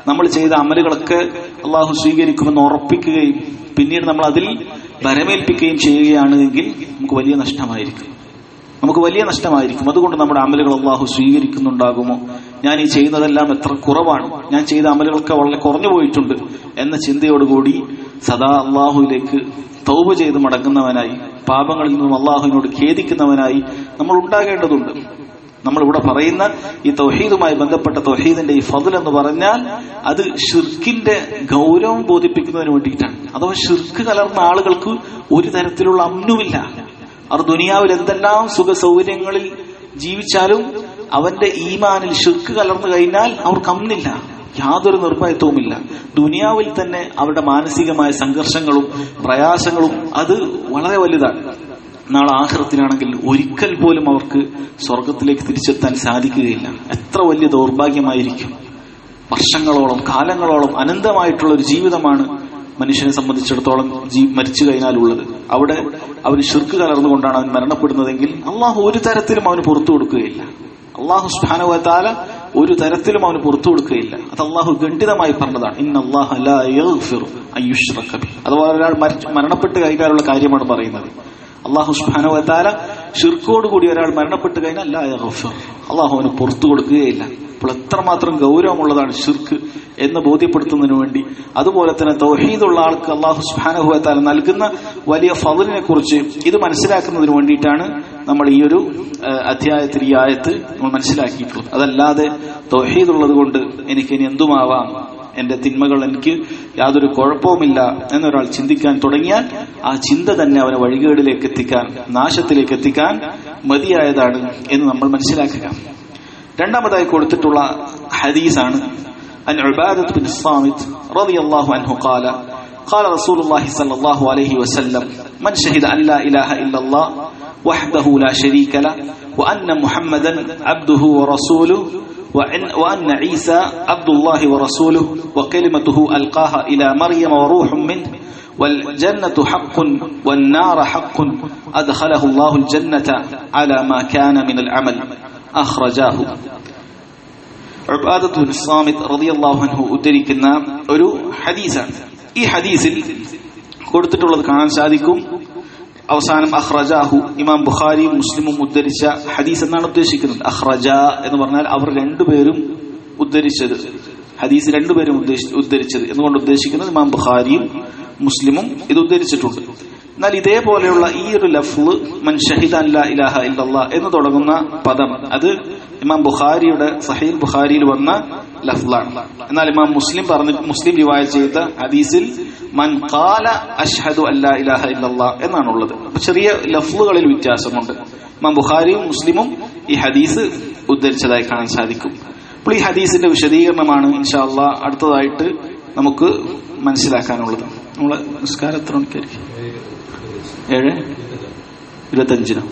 നമ്മൾ ചെയ്ത അമലുകളൊക്കെ അള്ളാഹു സ്വീകരിക്കുമെന്ന് ഉറപ്പിക്കുകയും പിന്നീട് നമ്മൾ അതിൽ വരമേൽപ്പിക്കുകയും ചെയ്യുകയാണ് എങ്കിൽ നമുക്ക് വലിയ നഷ്ടമായിരിക്കും നമുക്ക് വലിയ നഷ്ടമായിരിക്കും അതുകൊണ്ട് നമ്മുടെ അമലുകൾ അള്ളാഹു സ്വീകരിക്കുന്നുണ്ടാകുമോ, ഞാൻ ഈ ചെയ്യുന്നതെല്ലാം എത്ര കുറവാണ്, ഞാൻ ചെയ്ത അമലുകളൊക്കെ വളരെ കുറഞ്ഞു പോയിട്ടുണ്ട് എന്ന ചിന്തയോടുകൂടി സദാ അള്ളാഹുവിലേക്ക് തൗബ ചെയ്ത് മടങ്ങുന്നവനായി, പാപങ്ങളിൽ നിന്നും അള്ളാഹുവിനോട് ഖേദിക്കുന്നവനായി നമ്മൾ ഉണ്ടാകേണ്ടതുണ്ട്. നമ്മളിവിടെ പറയുന്ന ഈ തൗഹീദുമായി ബന്ധപ്പെട്ട തൗഹീദിന്റെ ഈ ഫദ്ൽ എന്ന് പറഞ്ഞാൽ അത് ഷിർക്കിന്റെ ഗൗരവം ബോധിപ്പിക്കുന്നതിന് വേണ്ടിയിട്ടാണ്. അഥവാ ഷിർക്ക് കലർന്ന ആളുകൾക്ക് ഒരു തരത്തിലുള്ള അമ്നുമില്ല. അവർ ദുനിയാവിൽ എന്തെല്ലാം സുഖ സൗകര്യങ്ങളിൽ ജീവിച്ചാലും അവന്റെ ഈമാനിൽ ഷിർക്ക് കലർന്നു കഴിഞ്ഞാൽ അവർക്ക് അമ്നില്ല, യാതൊരു നിർഭയത്വവുമില്ല. ദുനിയാവിൽ തന്നെ അവരുടെ മാനസികമായ സംഘർഷങ്ങളും പ്രയാസങ്ങളും അത് വളരെ വലുതാണ്. നാളെ ആഖിറത്തിലാണെങ്കിൽ ഒരിക്കൽ പോലും അവർക്ക് സ്വർഗത്തിലേക്ക് തിരിച്ചെത്താൻ സാധിക്കുകയില്ല. എത്ര വലിയ ദൗർഭാഗ്യമായിരിക്കും. വർഷങ്ങളോളം കാലങ്ങളോളം അനന്തമായിട്ടുള്ള ഒരു ജീവിതമാണ് മനുഷ്യനെ സംബന്ധിച്ചിടത്തോളം ജീ മരിച്ചു കഴിഞ്ഞാലുള്ളത്. അവിടെ അവന് ശിർക്ക് കലർന്നുകൊണ്ടാണ് അവൻ മരണപ്പെടുന്നതെങ്കിൽ അള്ളാഹു ഒരു തരത്തിലും അവന് പുറത്തു കൊടുക്കുകയില്ല. അള്ളാഹു സുബ്ഹാനഹു വ തആല ഒരു തരത്തിലും അവന് പുറത്തു കൊടുക്കുകയില്ല. അത് അള്ളാഹു ഖണ്ഡിതമായി പറഞ്ഞതാണ്. ഇന്നല്ലാഹ ലാ യഗ്ഫിറു അൻ യുശ്റക ബിഹി. അതുപോലെ ഒരാൾ മരണപ്പെട്ട് കഴിഞ്ഞാലുള്ള കാര്യമാണ് പറയുന്നത്. അള്ളാഹു സുബ്ഹാനഹു വ തആല ശിർക്കോടുകൂടി ഒരാൾ മരണപ്പെട്ട് കഴിഞ്ഞാൽ ലാ യഗ്ഫിർ, അള്ളാഹു അവന് പുറത്തു കൊടുക്കുകയില്ല. അപ്പോൾ എത്രമാത്രം ഗൗരവമുള്ളതാണ് ശിർക്ക് എന്ന് ബോധ്യപ്പെടുത്തുന്നതിന് വേണ്ടി, അതുപോലെ തന്നെ തൗഹീദുള്ള ആൾക്ക് അള്ളാഹു സുബ്ഹാനഹു വ തആല നൽകുന്ന വലിയ ഫദ്ലിനെ കുറിച്ച് ഇത് മനസ്സിലാക്കുന്നതിന് വേണ്ടിയിട്ടാണ് നമ്മൾ ഈ ഒരു അധ്യായത്തിൽ ഈ ആയത്ത് നമ്മൾ മനസ്സിലാക്കിയിട്ടുള്ളത്. അതല്ലാതെ തൗഹീദുള്ളത് കൊണ്ട് എനിക്ക് ഇനി എന്തുമാവാം, എന്റെ തിന്മകൾ എനിക്ക് യാതൊരു കുഴപ്പവുമില്ല എന്നൊരാൾ ചിന്തിക്കാൻ തുടങ്ങിയാൽ ആ ചിന്ത തന്നെ അവനെ വഴികേടിലേക്ക് എത്തിക്കാൻ, നാശത്തിലേക്ക് എത്തിക്കാൻ മതിയായതാണ് എന്ന് നമ്മൾ മനസ്സിലാക്കുക. രണ്ടാമതായി കൊടുത്തിട്ടുള്ള ഹദീസാണ് അൻ ഉബാദത്ത് ബിൻ സാമിത് റളിയല്ലാഹു അൻഹു ഖാല ഖാല റസൂലുള്ളാഹി സ്വല്ലല്ലാഹു അലൈഹി വസല്ലം മൻ ഷഹിദ അൻ ലാ ഇലാഹ ഇല്ലല്ലാഹ് വഹ്ദഹു ലാ ശരീക ലഹു വഅന്ന മുഹമ്മദൻ അബ്ദുഹു വറസൂലുഹു وأن عيسى عبد الله ورسوله وكلمته ألقاها إلى مريم وروح منه والجنة حق والنار حق أدخله الله الجنة على ما كان من العمل أخرجاه. ഉബാദത്ത് ബിൻ സാമിത് റളിയല്ലാഹു അൻഹു ഉദ്ധരിക്കുന്ന ഒരു ഹദീസാണ്. ഈ ഹദീസിൽ കൊടുത്തിട്ടുള്ളത് കാണാൻ സാധിക്കും. അവസാനം അഖ്റജാഹു, ഇമാം ബുഖാരിയും മുസ്ലിമും ഉദ്ധരിച്ച ഹദീസ് എന്നാണ് ഉദ്ദേശിക്കുന്നത്. അഖ്റജ എന്ന് പറഞ്ഞാൽ അവർ രണ്ടുപേരും ഉദ്ധരിച്ചത്, ഹദീസ് രണ്ടുപേരും ഉദ്ധരിച്ചത് എന്നുകൊണ്ട് ഉദ്ദേശിക്കുന്നത് ഇമാം ബുഖാരിയും മുസ്ലിമും ഇത് ഉദ്ധരിച്ചിട്ടുണ്ട്. എന്നാൽ ഇതേപോലെയുള്ള ഈ ഒരു ലഫ്ള് മൻ ഷഹിദ അൻ ലാ ഇലാഹ ഇല്ലല്ലാഹ് എന്ന് തുടങ്ങുന്ന പദം അത് ഇമാം ബുഖാരിയുടെ സഹീഹ് ബുഖാരിയിൽ വന്ന ലഫ്ളാണ്. എന്നാൽ ഇമാം മുസ്ലിം പറഞ്ഞ മുസ്ലിം റിവായത്ത് ചെയ്ത ഹദീസിൽ മൻ ഖാല അഷ്ഹദു അൻ ലാ ഇലാഹ ഇല്ലല്ലാഹ് എന്നാണുള്ളത്. അപ്പൊ ചെറിയ ലഫ്ളുകളിൽ വ്യത്യാസമുണ്ട്. ഇമാം ബുഖാരിയും മുസ്ലിമും ഈ ഹദീസ് ഉദ്ധരിച്ചതായി കാണാൻ സാധിക്കും. അപ്പോൾ ഈ ഹദീസിന്റെ വിശദീകരണമാണ് ഇൻഷാ അല്ലാഹ് അടുത്തതായിട്ട് നമുക്ക് മനസ്സിലാക്കാനുള്ളത്. നമ്മളെ നിസ്കാരം എത്ര മണിക്കായിരിക്കും? ഏഴ് ഇരുപത്തഞ്ചിനോ?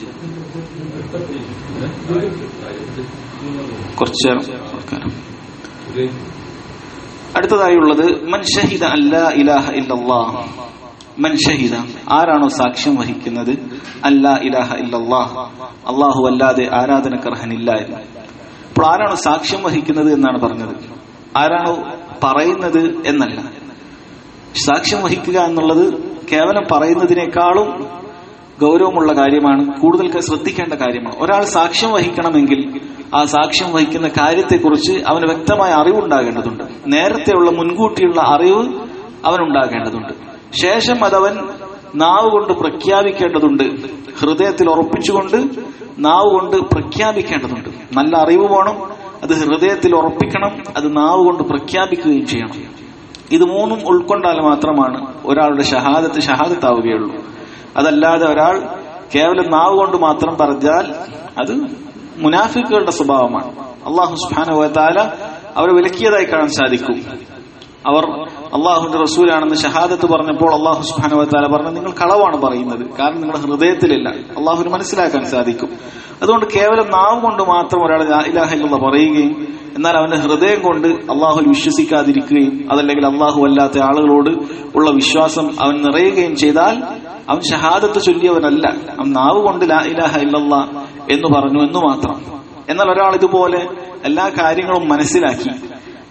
കുറച്ചു നേരം നോക്കാനും. അടുത്തതായുള്ളത് മൻ ഷഹിദ അൻ ലാ ഇലാഹ ഇല്ലല്ലാഹ്. മൻ ഷഹിദ, ആരാണോ സാക്ഷ്യം വഹിക്കുന്നത്, അൻ ലാ ഇലാഹ ഇല്ലല്ലാഹ്, അല്ലാഹു അല്ലാതെ ആരാധനക്കർഹനില്ല എന്ന്. അപ്പോൾ ആരാണോ സാക്ഷ്യം വഹിക്കുന്നത് എന്നാണ് പറഞ്ഞത്, ആരാണോ പറയുന്നത് എന്നല്ല. സാക്ഷ്യം വഹിക്കുക എന്നുള്ളത് കേവലം പറയുന്നതിനേക്കാളും ഗൗരവമുള്ള കാര്യമാണ്, കൂടുതൽ ശ്രദ്ധിക്കേണ്ട കാര്യമാണ്. ഒരാൾ സാക്ഷ്യം വഹിക്കണമെങ്കിൽ ആ സാക്ഷ്യം വഹിക്കുന്ന കാര്യത്തെക്കുറിച്ച് അവന് വ്യക്തമായ അറിവുണ്ടാകേണ്ടതുണ്ട്. നേരത്തെയുള്ള മുൻകൂട്ടിയുള്ള അറിവ് അവനുണ്ടാകേണ്ടതുണ്ട്. ശേഷം അതവൻ നാവ് കൊണ്ട് പ്രഖ്യാപിക്കേണ്ടതുണ്ട്. ഹൃദയത്തിൽ ഉറപ്പിച്ചുകൊണ്ട് നാവ് കൊണ്ട് പ്രഖ്യാപിക്കേണ്ടതുണ്ട്. നല്ല അറിവ് വേണം, അത് ഹൃദയത്തിൽ ഉറപ്പിക്കണം, അത് നാവ് കൊണ്ട് പ്രഖ്യാപിക്കുകയും ചെയ്യണം. ഇത് മൂന്നും ഉൾക്കൊണ്ടാൽ മാത്രമാണ് ഒരാളുടെ ഷഹാദത്ത് ഷഹാദത്താവുകയുള്ളൂ. അതല്ലാതെ ഒരാൾ കേവലം നാവ് കൊണ്ട് മാത്രം പറഞ്ഞാൽ അത് മുനാഫിക്കുകളുടെ സ്വഭാവമാണ്. അല്ലാഹു സുബ്ഹാനഹു വ തആല അവരെ വിലക്കിയതായി കാണാൻ സാധിക്കും. അവർ അള്ളാഹുവിന്റെ റസൂലാണെന്ന് ഷഹാദത്ത് പറഞ്ഞപ്പോൾ അല്ലാഹു സുബ്ഹാനഹു വ തആല പറഞ്ഞു, നിങ്ങൾ കളവാണ് പറയുന്നത്, കാരണം നിങ്ങളുടെ ഹൃദയത്തിലില്ല. അള്ളാഹുവിന് മനസ്സിലാക്കാൻ സാധിക്കും. അതുകൊണ്ട് കേവലം നാവ് കൊണ്ട് മാത്രം ഒരാൾ ലാ ഇലാഹ ഇല്ലല്ലാഹ് പറയുകയും എന്നാൽ അവന്റെ ഹൃദയം കൊണ്ട് അള്ളാഹുവിൽ വിശ്വസിക്കാതിരിക്കുകയും അതല്ലെങ്കിൽ അള്ളാഹു അല്ലാത്ത ആളുകളോട് ഉള്ള വിശ്വാസം അവൻ നിറയുകയും ചെയ്താൽ അവൻ ഷഹാദത്ത് ചൊല്ലിയവനല്ല. അവൻ നാവ് കൊണ്ട് ലാ ഇലാഹ ഇല്ലല്ലാഹ് എന്ന് പറഞ്ഞു എന്ന് മാത്രം. എന്നാൽ ഒരാൾ ഇതുപോലെ എല്ലാ കാര്യങ്ങളും മനസ്സിലാക്കി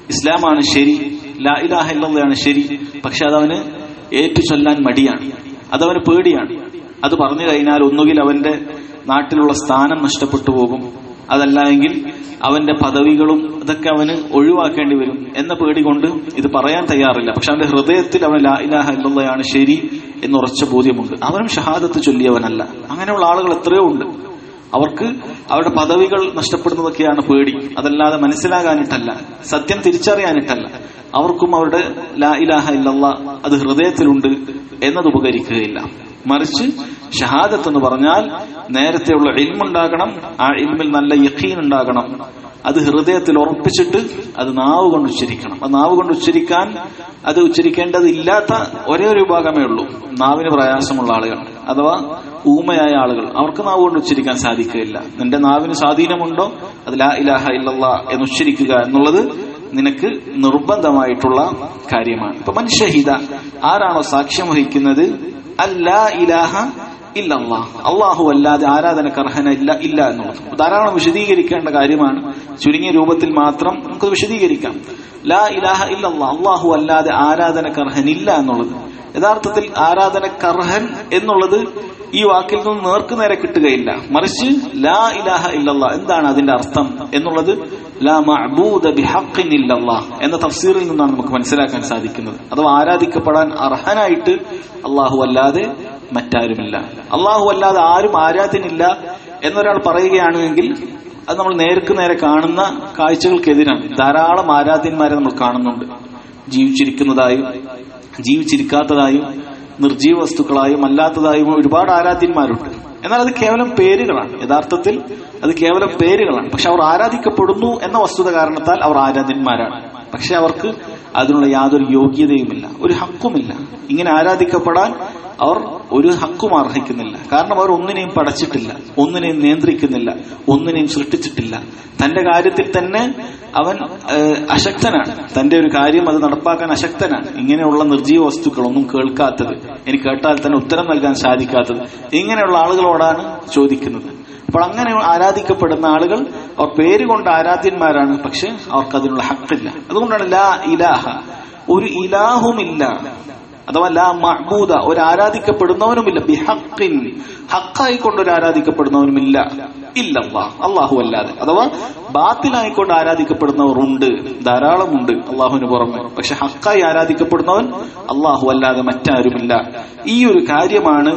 ഇസ്ലാമാണ് ശരി, ലാ ഇലാഹ ഇല്ലല്ലാഹയാണ് ശരി, പക്ഷെ അതവന് ഏറ്റു ചൊല്ലാൻ മടിയാണ്, അതവന് പേടിയാണ്. അത് പറഞ്ഞു കഴിഞ്ഞാൽ ഒന്നുകിൽ അവന്റെ നാട്ടിലുള്ള സ്ഥാനം നഷ്ടപ്പെട്ടു പോകും, അതല്ല എങ്കിൽ അവന്റെ പദവികളും ഇതൊക്കെ അവന് ഒഴിവാക്കേണ്ടി വരും എന്ന പേടി കൊണ്ട് ഇത് പറയാൻ തയ്യാറില്ല. പക്ഷെ അവന്റെ ഹൃദയത്തിൽ അവന് ലാ ഇലാഹ ഇല്ലല്ലാഹയാണ് ശരി എന്ന് ഉറച്ച ബോധ്യമുണ്ട്. അവനും ഷഹാദത്ത് ചൊല്ലിയവനല്ല. അങ്ങനെയുള്ള ആളുകൾ എത്രയോ ഉണ്ട്. അവർക്ക് അവരുടെ പദവികൾ നഷ്ടപ്പെടുന്നതൊക്കെയാണ് പേടി, അതല്ലാതെ മനസ്സിലാകാനിട്ടല്ല, സത്യം തിരിച്ചറിയാനിട്ടല്ല. അവർക്കും അവരുടെ ലാ ഇലാഹ ഇല്ലല്ലാഹ് അത് ഹൃദയത്തിലുണ്ട് എന്നത് ഉപകരിക്കുകയില്ല. മറിച്ച് ഷഹാദത്ത് എന്ന് പറഞ്ഞാൽ നേരത്തെയുള്ള ഇൽമുണ്ടാകണം, ആ ഇൽമിൽ നല്ല യഖീൻ ഉണ്ടാകണം, അത് ഹൃദയത്തിൽ ഉറപ്പിച്ചിട്ട് അത് നാവ് കൊണ്ട് ഉച്ചരിക്കണം. അത് നാവ് കൊണ്ട് ഉച്ചരിക്കാൻ അത് ഉച്ചരിക്കേണ്ടതില്ലാത്ത ഒരേ ഒരു വിഭാഗമേ ഉള്ളൂ, നാവിന് പ്രയാസമുള്ള ആളുകൾ അഥവാ ഊമയായ ആളുകൾ. അവർക്ക് നാവ് കൊണ്ട് ഉച്ചരിക്കാൻ സാധിക്കുകയില്ല. നിന്റെ നാവിന് സ്വാധീനമുണ്ടോ അത് ലാ ഇലാഹ ഇല്ലല്ലാഹ് എന്ന് ഉച്ചരിക്കുക എന്നുള്ളത് നിനക്ക് നിർബന്ധമായിട്ടുള്ള കാര്യമാണ്. ഇപ്പൊ മൻ ഷഹീദ, ആരാണോ സാക്ഷ്യം വഹിക്കുന്നത് അല്ലാ ഇലാഹ ഇല്ലല്ലാഹ്, അള്ളാഹു അല്ലാതെ ആരാധനക്ക് അർഹനില്ല ഇല്ല എന്നുള്ളത് ധാരാളം വിശദീകരിക്കേണ്ട കാര്യമാണ്. ചുരുങ്ങിയ രൂപത്തിൽ മാത്രം നമുക്ക് വിശദീകരിക്കാം. ലാ ഇലാഹ ഇല്ലല്ലാഹ്, അള്ളാഹു അല്ലാതെ ആരാധനക്ക് അർഹനില്ല എന്നുള്ളത്. യഥാർത്ഥത്തിൽ ആരാധനക്കർഹൻ എന്നുള്ളത് ഈ വാക്കിൽ നിന്ന് നേർക്ക് നേരെ കിട്ടുകയില്ല. മറിച്ച് ലാ ഇലാഹ ഇല്ലല്ലാഹ് എന്താണ് അതിന്റെ അർത്ഥം എന്നുള്ളത് ലാ മഅബൂദ ബിഹഖ്ഇൻ ഇല്ലല്ലാഹ് എന്ന തഫ്സീറിൽ നിന്നാണ് നമുക്ക് മനസ്സിലാക്കാൻ സാധിക്കുന്നത്. അഥവാ ആരാധിക്കപ്പെടാൻ അർഹനായിട്ട് അള്ളാഹു അല്ലാതെ മറ്റാരുമില്ല. അള്ളാഹു അല്ലാതെ ആരും ആരാധനില്ല എന്നൊരാൾ പറയുകയാണെങ്കിൽ അത് നമ്മൾ നേർക്ക് നേരെ കാണുന്ന കാഴ്ചകൾക്കെതിരാണ്. ധാരാളം ആരാധ്യന്മാരെ നമ്മൾ കാണുന്നുണ്ട്, ജീവിച്ചിരിക്കുന്നതായും ജീവിച്ചിരിക്കാത്തതായും നിർജീവ വസ്തുക്കളായും അല്ലാത്തതായും ഒരുപാട് ആരാധ്യന്മാരുണ്ട്. എന്നാൽ അത് കേവലം പേരുകളാണ്. യഥാർത്ഥത്തിൽ അത് കേവലം പേരുകളാണ്. പക്ഷെ അവർ ആരാധിക്കപ്പെടുന്നു എന്ന വസ്തുത കാരണത്താൽ അവർ ആരാധ്യന്മാരാണ്. പക്ഷെ അവർക്ക് അതിനുള്ള യാതൊരു യോഗ്യതയുമില്ല, ഒരു ഹക്കുമില്ല. ഇങ്ങനെ ആരാധിക്കപ്പെടാൻ അവർ ഒരു ഹക്കും അർഹിക്കുന്നില്ല. കാരണം അവർ ഒന്നിനെയും പടച്ചിട്ടില്ല, ഒന്നിനെയും നിയന്ത്രിക്കുന്നില്ല, ഒന്നിനെയും സൃഷ്ടിച്ചിട്ടില്ല. തന്റെ കാര്യത്തിൽ തന്നെ അവൻ അശക്തനാണ്. തന്റെ ഒരു കാര്യം അത് നടപ്പാക്കാൻ അശക്തനാണ്. ഇങ്ങനെയുള്ള നിർജീവ വസ്തുക്കൾ ഒന്നും കേൾക്കാത്തത്, എനിക്ക് കേട്ടാൽ തന്നെ ഉത്തരം നൽകാൻ സാധിക്കാത്തത്, ഇങ്ങനെയുള്ള ആളുകളോടാണ് ചോദിക്കുന്നത്. അപ്പോൾ അങ്ങനെ ആരാധിക്കപ്പെടുന്ന ആളുകൾ അവർ പേരുകൊണ്ട് ആരാധ്യന്മാരാണ്, പക്ഷെ അവർക്ക് അതിനുള്ള ഹക്കില്ല. അതുകൊണ്ടാണ് ലാ ഇലാഹ, ഒരു ഇലാഹുമില്ല, അഥവാ ലാ മഅബൂദ, ഒരു ആരാധിക്കപ്പെടുന്നവനുമില്ല, ബിഹഖിൻ, ഹക്കായിക്കൊണ്ട് ഒരു ആരാധിക്കപ്പെടുന്നവനുമില്ല, ഇല്ലല്ലാഹ്, അള്ളാഹു അല്ലാതെ. അഥവാ ബാത്തിലായിക്കൊണ്ട് ആരാധിക്കപ്പെടുന്നവർ ഉണ്ട്, ധാരാളമുണ്ട് അള്ളാഹുവിന് പുറമെ. പക്ഷെ ഹക്കായി ആരാധിക്കപ്പെടുന്നവൻ അള്ളാഹു അല്ലാതെ മറ്റാരുമില്ല. ഈ ഒരു കാര്യമാണ്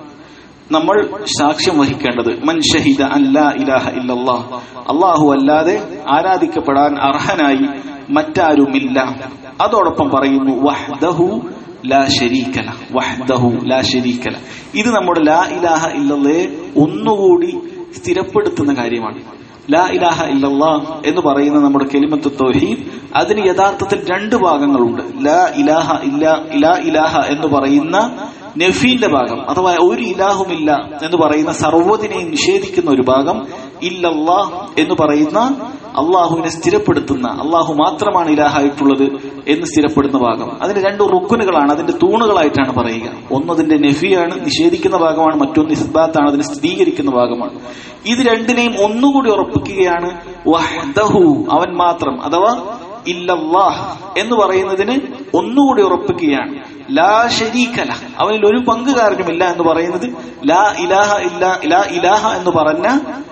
നമ്മൾ സാക്ഷ്യം വഹിക്കേണ്ടത്. മൻ ഷഹിദ അല്ലാ ഇലാഹ ഇല്ലല്ലാഹ്, അള്ളാഹു അല്ലാതെ ആരാധിക്കപ്പെടാൻ അർഹനായി മറ്റാരുമില്ല. അതോടൊപ്പം പറയുന്നു വഹ്ദഹു ലാ ശരീക ലഹ്, വഹ്ദഹു ലാ ശരീക ലഹ്. ഇത് നമ്മുടെ ലാ ഇലാഹ ഇല്ലല്ലാഹ് ഒന്നുകൂടി സ്ഥിരപ്പെടുത്തുന്ന കാര്യമാണ്. ലാ ഇലാഹ ഇല്ലല്ലാഹ് എന്ന് പറയുന്ന നമ്മുടെ കലിമത്ത് തൗഹീദ്, അതിന് യഥാർത്ഥത്തിൽ രണ്ട് ഭാഗങ്ങളുണ്ട്. ലാ ഇലാഹ ഇല്ലാ ലാ ഇലാഹ എന്ന് പറയുന്ന നഫീന്റെ ഭാഗം, അഥവാ ഒരു ഇലാഹുമില്ല എന്ന് പറയുന്ന സർവ്വതിനെയും നിഷേധിക്കുന്ന ഒരു ഭാഗം, ഇല്ലല്ലാഹ് എന്ന് പറയുന്ന അള്ളാഹുവിനെ സ്ഥിരപ്പെടുത്തുന്ന, അള്ളാഹു മാത്രമാണ് ഇലാഹായിട്ടുള്ളത് എന്ന് സ്ഥിരപ്പെടുന്ന ഭാഗം. അതിന് രണ്ട് റുക്കുനുകളാണ്, അതിന്റെ തൂണുകളായിട്ടാണ് പറയുക. ഒന്നതിന്റെ നഫിയാണ്, നിഷേധിക്കുന്ന ഭാഗമാണ്, മറ്റൊന്ന് ഇസ്ബാത്താണ്, അതിനെ സ്ഥിരീകരിക്കുന്ന ഭാഗമാണ്. ഇത് രണ്ടിനെയും ഒന്നുകൂടി ഉറപ്പിക്കുകയാണ് വഹ്ദഹു, അവൻ മാത്രം, അഥവാ ഇല്ലല്ലാഹ് എന്ന് പറയുന്നതിന് ഒന്നുകൂടി ഉറപ്പിക്കുകയാണ്. ലാ ശരീക ലഹ്, അവനിൽ ഒരു പങ്കുകാരനുമില്ല എന്ന് പറയുന്നത് ലാ ഇലാഹ ഇല്ല ലാ ഇലാഹ എന്ന് പറഞ്ഞ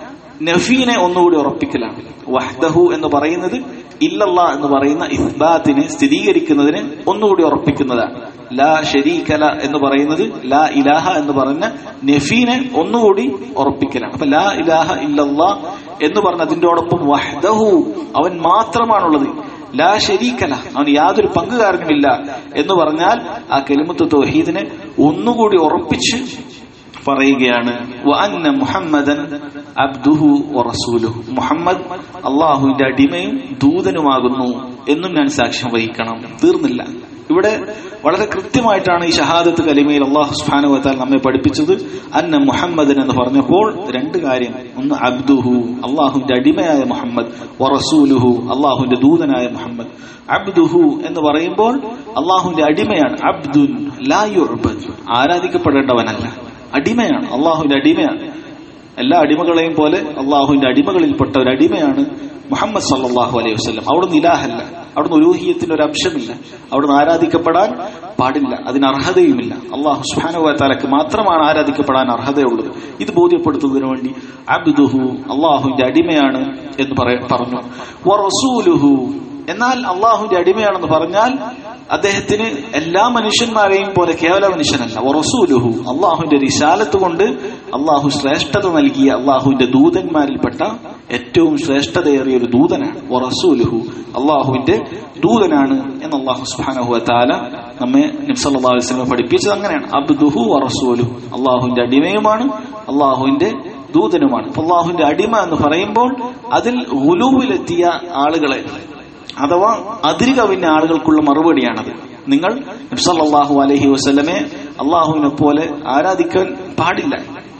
നഫീനെ ഒന്നുകൂടി ഉറപ്പിക്കലാണ്. വഹ്ദഹു എന്ന് പറയുന്നത് ഇല്ലല്ലാഹ് എന്ന് പറയുന്ന ഇസ്ബാത്തിനെ സ്ഥിരീകരിക്കുന്നതിന് ഒന്നുകൂടി ഉറപ്പിക്കുന്നതാണ്. ലാ ശരീക ലഹ് എന്ന് പറയുന്നത് ലാ ഇലാഹ എന്ന് പറഞ്ഞ നഫീനെ ഒന്നുകൂടി ഉറപ്പിക്കലാണ്. അപ്പൊ ലാ ഇലാഹ ഇല്ലല്ലാഹ് എന്ന് പറഞ്ഞ അതിന്റോടൊപ്പം വഹ്ദഹു, അവൻ മാത്രമാണുള്ളത്, ലാ ശരീക ലഹ്, അവന് യാതൊരു പങ്കുകാരനുമില്ല എന്ന് പറഞ്ഞാൽ ആ കലിമത്ത് തൗഹീദിനെ ഒന്നുകൂടി ഉറപ്പിച്ച് പറയുകയാണ്. വഅന്ന മുഹമ്മദൻ അബ്ദുഹു വറസൂലുഹു, മുഹമ്മദ് അള്ളാഹുവിന്റെ അടിമയും ദൂതനുമാകുന്നു എന്നും ഞാൻ സാക്ഷ്യം വഹിക്കണം. തീർന്നില്ല. ഇവിടെ വളരെ കൃത്യമായിട്ടാണ് ഈ ഷഹാദത്ത് കലിമയിൽ അള്ളാഹു സുബ്ഹാനഹു വ തആല നമ്മെ പഠിപ്പിച്ചത്. അന്ന മുഹമ്മദൻ എന്ന് പറഞ്ഞപ്പോൾ രണ്ട് കാര്യം. ഒന്ന് അബ്ദുഹു, അള്ളാഹുവിന്റെ അടിമയായ മുഹമ്മദ്, വറസൂലുഹു, അള്ളാഹുവിന്റെ ദൂതനായ മുഹമ്മദ്. അബ്ദുഹു എന്ന് പറയുമ്പോൾ അള്ളാഹുവിന്റെ അടിമയാണ്. അബ്ദുൻ ലാ യുഅബദ്, ആരാധിക്കപ്പെടേണ്ടവനല്ല, അടിമയാണ്, അള്ളാഹുവിന്റെ അടിമയാണ്. എല്ലാ അടിമകളെയും പോലെ അള്ളാഹുവിന്റെ അടിമകളിൽപ്പെട്ട ഒരു അടിമയാണ് മുഹമ്മദ് സല്ലല്ലാഹു അലൈഹി വസല്ലം. അവിടുന്ന് ഇലാഹല്ല, അവിടുന്ന് ഉലൂഹിയത്തിന്റെ ഒരു അംശമില്ല, അവിടുന്ന് ആരാധിക്കപ്പെടാൻ പാടില്ല, അതിന് അർഹതയുമില്ല. അള്ളാഹു സുബ്ഹാനഹു വ തആലക്ക് മാത്രമാണ് ആരാധിക്കപ്പെടാൻ അർഹതയുള്ളത്. ഇത് ബോധ്യപ്പെടുത്തുന്നതിന് വേണ്ടി അബ്ദുഹു, അള്ളാഹുവിന്റെ അടിമയാണ് എന്ന് പറഞ്ഞു. വ റസൂലുഹു, എന്നാൽ അള്ളാഹുവിന്റെ അടിമയാണെന്ന് പറഞ്ഞാൽ അദ്ദേഹത്തിന് എല്ലാ മനുഷ്യന്മാരെയും പോലെ കേവല മനുഷ്യനല്ല. വറസൂലുഹു, അള്ളാഹുവിന്റെ റിസാലത്ത് കൊണ്ട് അള്ളാഹു ശ്രേഷ്ഠത നൽകിയ അള്ളാഹുവിന്റെ ദൂതന്മാരിൽപ്പെട്ട ഏറ്റവും ശ്രേഷ്ഠതയേറിയ ഒരു ദൂതനാണ്. വറസൂലുഹു, അള്ളാഹുവിന്റെ ദൂതനാണ് എന്ന് അള്ളാഹു സുബ്ഹാനഹു വ തആല നമ്മെ നബി സല്ലല്ലാഹു അലൈഹി വസല്ലം പഠിപ്പിച്ചത് അങ്ങനെയാണ്. അബ്ദുഹു വറസൂലുഹു, അള്ളാഹുവിന്റെ അടിമയുമാണ് അള്ളാഹുവിന്റെ ദൂതനുമാണ്. അള്ളാഹുവിന്റെ അടിമ എന്ന് പറയുമ്പോൾ അതിൽ ഗുലൂവിലെത്തിയ ആളുകളെ അഥവാ അതിര് കവിഞ്ഞ ആളുകൾക്കുള്ള മറുപടിയാണത്. നിങ്ങൾ നബി സല്ലല്ലാഹു അലൈഹി വസല്ലമയെ അള്ളാഹുവിനെ പോലെ ആരാധിക്കാൻ പാടില്ല.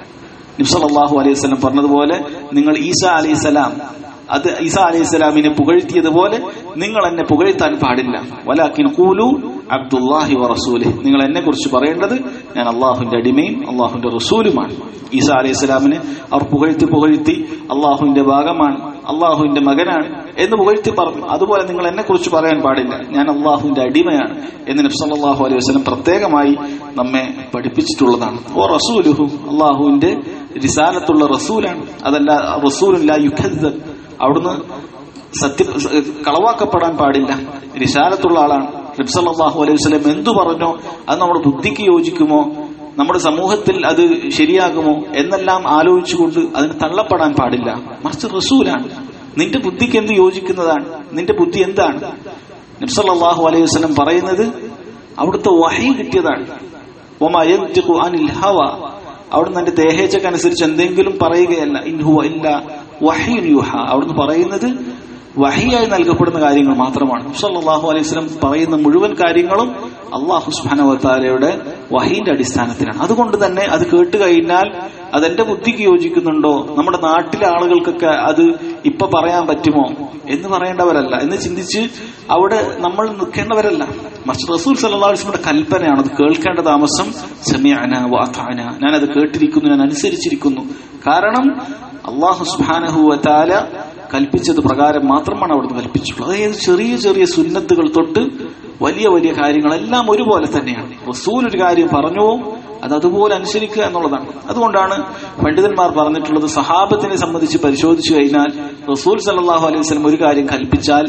നബി സല്ലല്ലാഹു അലൈഹി വസല്ലം പറഞ്ഞതുപോലെ നിങ്ങൾ ഈസാ അലൈഹിസ്സലാം അത് ഈസാ അലൈഹിസ്സലാമിനെ പുകഴ്ത്തിയതുപോലെ നിങ്ങൾ എന്നെ പുകഴ്ത്താൻ പാടില്ല. വലാകിൻ ഖൂലു അബ്ദുല്ലാഹി വറസൂലിഹി, നിങ്ങൾ എന്നെ കുറിച്ച് പറയേണ്ടത് ഞാൻ അള്ളാഹുവിന്റെ അടിമയും അള്ളാഹുവിന്റെ റസൂലുമാണ്. ഈസാ അലൈഹിസ്സലാമിനെ അവർ പുകഴ്ത്തി പുകഴ്ത്തി അള്ളാഹുവിന്റെ ഭാഗമാണ്, അള്ളാഹുവിന്റെ മകനാണ് എന്ന് പുകഴ്ത്തി പറഞ്ഞു. അതുപോലെ നിങ്ങൾ എന്നെ കുറിച്ച് പറയാൻ പാടില്ല, ഞാൻ അള്ളാഹുവിന്റെ അടിമയാണ് എന്ന് നബി സല്ലല്ലാഹു അലൈഹി വസല്ലം പ്രത്യേകമായി നമ്മെ പഠിപ്പിച്ചിട്ടുള്ളതാണ്. ഓ റസൂലുഹു, അള്ളാഹുവിന്റെ റിസാലത്തുള്ള റസൂലാണ്. അതല്ല റസൂലുൻ ലാ യുകദ്ദബ്, അവിടുന്ന് സത്യ കളവാക്കപ്പെടാൻ പാടില്ല, റിസാലത്തുള്ള ആളാണ്. നബി സല്ലല്ലാഹു അലൈഹി വസല്ലം എന്തു പറഞ്ഞോ അത് നമ്മുടെ ബുദ്ധിക്ക് യോജിക്കുമോ, നമ്മുടെ സമൂഹത്തിൽ അത് ശരിയാകുമോ എന്നെല്ലാം ആലോചിച്ചുകൊണ്ട് അതിന് തള്ളപ്പെടാൻ പാടില്ല. മറിച്ച് റസൂലാണ്, നിന്റെ ബുദ്ധിക്ക് എന്ത് യോജിക്കുന്നതാണ്, നിന്റെ ബുദ്ധി എന്താണ്. നബി സല്ലല്ലാഹു അലൈഹി വസല്ലം പറയുന്നത് അവിടുത്തെ വഹി കിട്ടിയതാണ്. വമാ യൻതിഖു അനിൽ ഹവ, അവിടുന്ന് എന്റെ ദേഹേച്ഛക്കനുസരിച്ച് എന്തെങ്കിലും പറയുകയല്ല. ഇൻ ഹുവ ഇല്ലാ വഹ്യുൻ യുഹാ, അവിടുന്ന് പറയുന്നത് വഹിയായി നൽകപ്പെടുന്ന കാര്യങ്ങൾ മാത്രമാണ്. സല്ലല്ലാഹു അലൈഹി വസല്ലം പറയുന്ന മുഴുവൻ കാര്യങ്ങളും അല്ലാഹു സുബ്ഹാനഹു വ തആലയുടെ വഹീന്റെ അടിസ്ഥാനത്തിലാണ്. അതുകൊണ്ട് തന്നെ അത് കേട്ട് കഴിഞ്ഞാൽ അതെന്റെ ബുദ്ധിക്ക് യോജിക്കുന്നുണ്ടോ, നമ്മുടെ നാട്ടിലെ ആളുകൾക്കൊക്കെ അത് ഇപ്പൊ പറയാൻ പറ്റുമോ എന്ന് പറയേണ്ടവരല്ല, എന്ന് ചിന്തിച്ച് അവിടെ നമ്മൾ നിൽക്കേണ്ടവരല്ല. മറിച്ച് റസൂൽ സല്ലല്ലാഹു അലൈഹി വസല്ലമയുടെ കൽപ്പനയാണ്, അത് കേൾക്കേണ്ട താമസം സമിഅന വ അതഅന, ഞാൻ അത് കേട്ടിരിക്കുന്നു, ഞാൻ അനുസരിച്ചിരിക്കുന്നു. കാരണം അല്ലാഹു സുബ്ഹാനഹു വ തആല കൽപ്പിച്ചത് പ്രകാരം മാത്രമാണ് അവിടുന്ന് കൽപ്പിച്ചിട്ടുള്ളത്. അതായത് ചെറിയ ചെറിയ സുന്നത്തുകൾ തൊട്ട് വലിയ വലിയ കാര്യങ്ങളെല്ലാം ഒരുപോലെ തന്നെയാണ്. റസൂൽ ഒരു കാര്യം പറഞ്ഞുവോ അത് അതുപോലെ അനുസരിക്കുക എന്നുള്ളതാണ്. അതുകൊണ്ടാണ് പണ്ഡിതന്മാർ പറഞ്ഞിട്ടുള്ളത്, സഹാബത്തിനെ സംബന്ധിച്ച് പരിശോധിച്ചു കഴിഞ്ഞാൽ റസൂൽ സല്ലല്ലാഹു അലൈഹി വസല്ലം ഒരു കാര്യം കൽപ്പിച്ചാൽ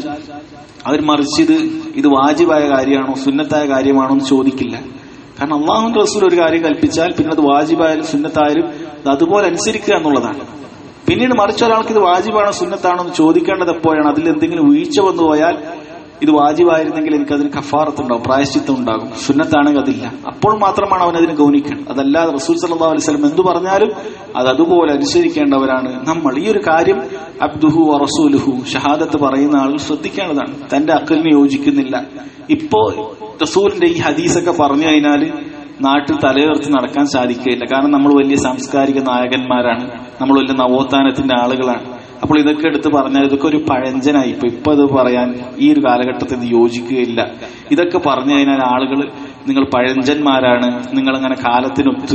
അവർ മറിച്ചത് ഇത് വാജിബായ കാര്യമാണോ സുന്നത്തായ കാര്യമാണോ എന്ന് ചോദിക്കില്ല. കാരണം അള്ളാഹുവിന്റെ റസൂൽ ഒരു കാര്യം കൽപ്പിച്ചാൽ പിന്നെ അത് വാജിബായാലും സുന്നത്തായാലും അത് അതുപോലെ അനുസരിക്കുക എന്നുള്ളതാണ്. പിന്നീട് മറിച്ച ഒരാൾക്ക് ഇത് വാജിബാണോ സുന്നത്താണോ എന്ന് ചോദിക്കേണ്ടത് എപ്പോഴാണ്, അതിൽ എന്തെങ്കിലും വീഴ്ച വന്നു പോയാൽ ഇത് വാജിബായിരുന്നെങ്കിൽ എനിക്ക് അതിന് കഫാറത്ത് ഉണ്ടാവും, പ്രായശ്ചിത്തം ഉണ്ടാകും, സുന്നത്താണെങ്കിൽ അതില്ല, അപ്പോൾ മാത്രമാണ് അവൻ അതിനെ ഗൗനിക്കേണ്ടത്. അതല്ലാതെ റസൂൽ സല്ലല്ലാഹു അലൈഹി വസല്ലം എന്തു പറഞ്ഞാലും അത് അതുപോലെ അനുസരിക്കേണ്ടവരാണ് നമ്മൾ. ഈ ഒരു കാര്യം അബ്ദുഹു വ റസൂലുഹു, ഷഹാദത്ത് പറയുന്ന ആളുകൾ ശ്രദ്ധിക്കേണ്ടതാണ്. തന്റെ അക്കലിന് യോജിക്കുന്നില്ല, ഇപ്പോ റസൂലിന്റെ ഈ ഹദീസൊക്കെ പറഞ്ഞു കഴിഞ്ഞാൽ നാട്ടിൽ തലയുയർത്തി നടക്കാൻ സാധിക്കുകയില്ല. കാരണം നമ്മൾ വലിയ സാംസ്കാരിക നായകന്മാരാണ്, നമ്മൾ വലിയ നവോത്ഥാനത്തിന്റെ ആളുകളാണ്. അപ്പോൾ ഇതൊക്കെ എടുത്ത് പറഞ്ഞാൽ ഇതൊക്കെ ഒരു പഴഞ്ചനായി ഇപ്പൊ ഇപ്പൊ അത് പറയാൻ ഈ ഒരു കാലഘട്ടത്തിൽ ഇത് യോജിക്കുകയില്ല. ഇതൊക്കെ പറഞ്ഞു കഴിഞ്ഞാൽ ആളുകൾ നിങ്ങൾ പഴഞ്ചന്മാരാണ്, നിങ്ങളങ്ങനെ കാലത്തിനൊത്ത്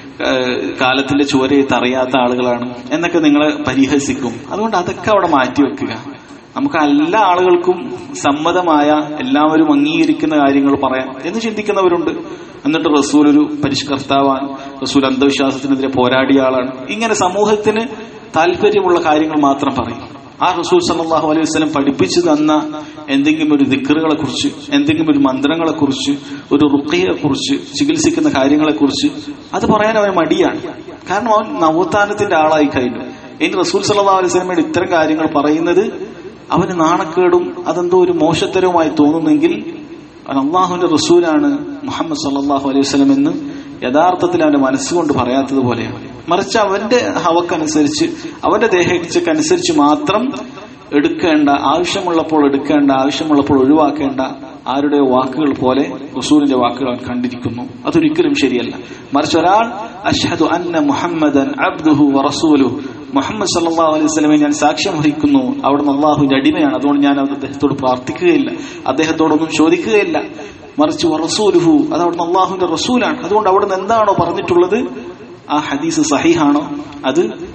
കാലത്തിന്റെ ചുവരയത്ത് അറിയാത്ത ആളുകളാണ് എന്നൊക്കെ നിങ്ങളെ പരിഹസിക്കും. അതുകൊണ്ട് അതൊക്കെ അവിടെ മാറ്റിവെക്കുക. നമുക്ക് എല്ലാ ആളുകൾക്കും സമ്മതമായ എല്ലാവരും അംഗീകരിക്കുന്ന കാര്യങ്ങൾ പറയാം എന്ന് ചിന്തിക്കുന്നവരുണ്ട്. എന്നിട്ട് റസൂൽ ഒരു പരിഷ്കർത്താവാണ്, റസൂൽ അന്ധവിശ്വാസത്തിനെതിരെ പോരാടിയ ആളാണ്, ഇങ്ങനെ സമൂഹത്തിന് താല്പര്യമുള്ള കാര്യങ്ങൾ മാത്രം പറയും. ആ റസൂൽ സല്ലല്ലാഹു അലൈഹി വസല്ലം പഠിപ്പിച്ചു തന്ന എന്തെങ്കിലും ഒരു ദിക്റുകളെ കുറിച്ച്, എന്തെങ്കിലും ഒരു മന്ത്രങ്ങളെ കുറിച്ച്, ഒരു റുഖിയെ കുറിച്ച്, ചികിത്സിക്കുന്ന കാര്യങ്ങളെ കുറിച്ച് അത് പറയാൻ അവൻ മടിയാണ്. കാരണം അവൻ നവോത്ഥാനത്തിന്റെ ആളായി കഴിഞ്ഞു. ഇനി റസൂൽ സല്ലല്ലാഹു അലൈഹി വസല്ലമയുടെ ഇത്തരം കാര്യങ്ങൾ പറയുന്നത് അവന് നാണക്കേടും അതെന്തോ ഒരു മോശത്തരവുമായി തോന്നുന്നെങ്കിൽ അവൻ അള്ളാഹുവിന്റെ റസൂലാണ് മുഹമ്മദ് സല്ലല്ലാഹു അലൈഹി വസല്ലം എന്ന് യഥാർത്ഥത്തിൽ അവന്റെ മനസ്സുകൊണ്ട് പറയാത്തത് പോലെയാണ്. മറിച്ച് അവന്റെ ഹവക്കനുസരിച്ച്, അവന്റെ ദേഹേച്ഛക്കനുസരിച്ച് മാത്രം എടുക്കേണ്ട, ആവശ്യമുള്ളപ്പോൾ എടുക്കേണ്ട, ആവശ്യമുള്ളപ്പോൾ ഒഴിവാക്കേണ്ട ആരുടെ വാക്കുകൾ പോലെ റസൂലിന്റെ വാക്കുകൾ അവൻ കണ്ടിരിക്കുന്നു. അതൊരിക്കലും ശരിയല്ല. മറിച്ച് ഒരാൾ അഷ്ഹദു അന്ന മുഹമ്മദൻ അബ്ദുഹു വറസൂലുഹു, മുഹമ്മദ് സല്ലല്ലാഹു അലൈഹി വസല്ലമയെ ഞാൻ സാക്ഷ്യം വഹിക്കുന്നു, അവിടുന്ന് അള്ളാഹുവിന്റെ അടിമയാണ്, അതുകൊണ്ട് ഞാൻ അദ്ദേഹത്തോട് പ്രാർത്ഥിക്കുകയില്ല, അദ്ദേഹത്തോടൊന്നും ചോദിക്കുകയില്ല. മറിച്ച് വറസൂലുഹു, അത് അവിടുന്ന് അള്ളാഹുവിന്റെ റസൂലാണ്, അതുകൊണ്ട് അവിടുന്ന് എന്താണോ പറഞ്ഞിട്ടുള്ളത് ആ ഹദീസ് സഹീഹാണോ അത്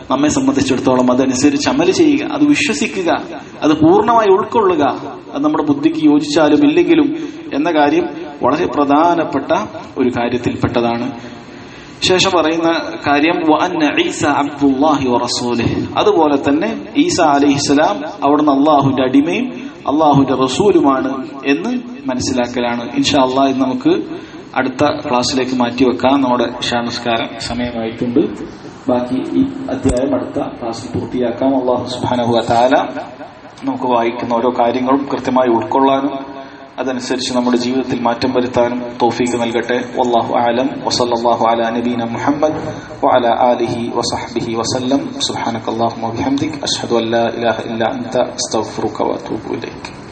നമ്മെ സംബന്ധിച്ചിടത്തോളം അതനുസരിച്ച് അമല് ചെയ്യുക, അത് വിശ്വസിക്കുക, അത് പൂർണ്ണമായി ഉൾക്കൊള്ളുക. അത് നമ്മുടെ ബുദ്ധിക്ക് യോജിച്ചാലും ഇല്ലെങ്കിലും എന്ന കാര്യം വളരെ പ്രധാനപ്പെട്ട ഒരു കാര്യത്തിൽപ്പെട്ടതാണ്. ശേഷം പറയുന്ന കാര്യം ഈസ അബ്ദുല്ലാഹി വറസൂലുഹു, അതുപോലെ തന്നെ ഈസ അലൈഹിസ്സലാം അവിടുന്ന് അള്ളാഹുവിന്റെ അടിമയും അള്ളാഹുവിന്റെ റസൂലുമാണ് എന്ന് മനസ്സിലാക്കലാണ്. ഇൻഷാ അല്ലാഹ് ഇത് നമുക്ക് അടുത്ത ക്ലാസ്സിലേക്ക് മാറ്റിവെക്കാം. നമ്മുടെ ഇശാ നിസ്കാരം സമയമായിട്ടുണ്ട്. ബാക്കി ഈ അധ്യായം അടുത്ത ക്ലാസ്സിൽ പൂർത്തിയാക്കാം. അല്ലാഹു സുബ്ഹാനഹു വ തആല നമുക്ക് വായിക്കുന്ന ഓരോ കാര്യങ്ങളും കൃത്യമായി ഉൾക്കൊള്ളാനും അതനുസരിച്ച് നമ്മുടെ ജീവിതത്തിൽ മാറ്റം വരുത്താനും തൗഫീഖ് നൽകട്ടെ. വല്ലാഹു അഅലം. വസല്ലല്ലാഹു അലാ നബീന മുഹമ്മദ് വഅലാ ആലിഹി വസഹ്ബിഹി വസല്ലം. സുബ്ഹാനകല്ലാഹുമ്മ വബിഹംദിക അഷ്ഹദു അൻ ലാ ഇലാഹ ഇല്ലാ അൻത അസ്തഗ്ഫിറുക വഅതൂബു ഇലൈക്.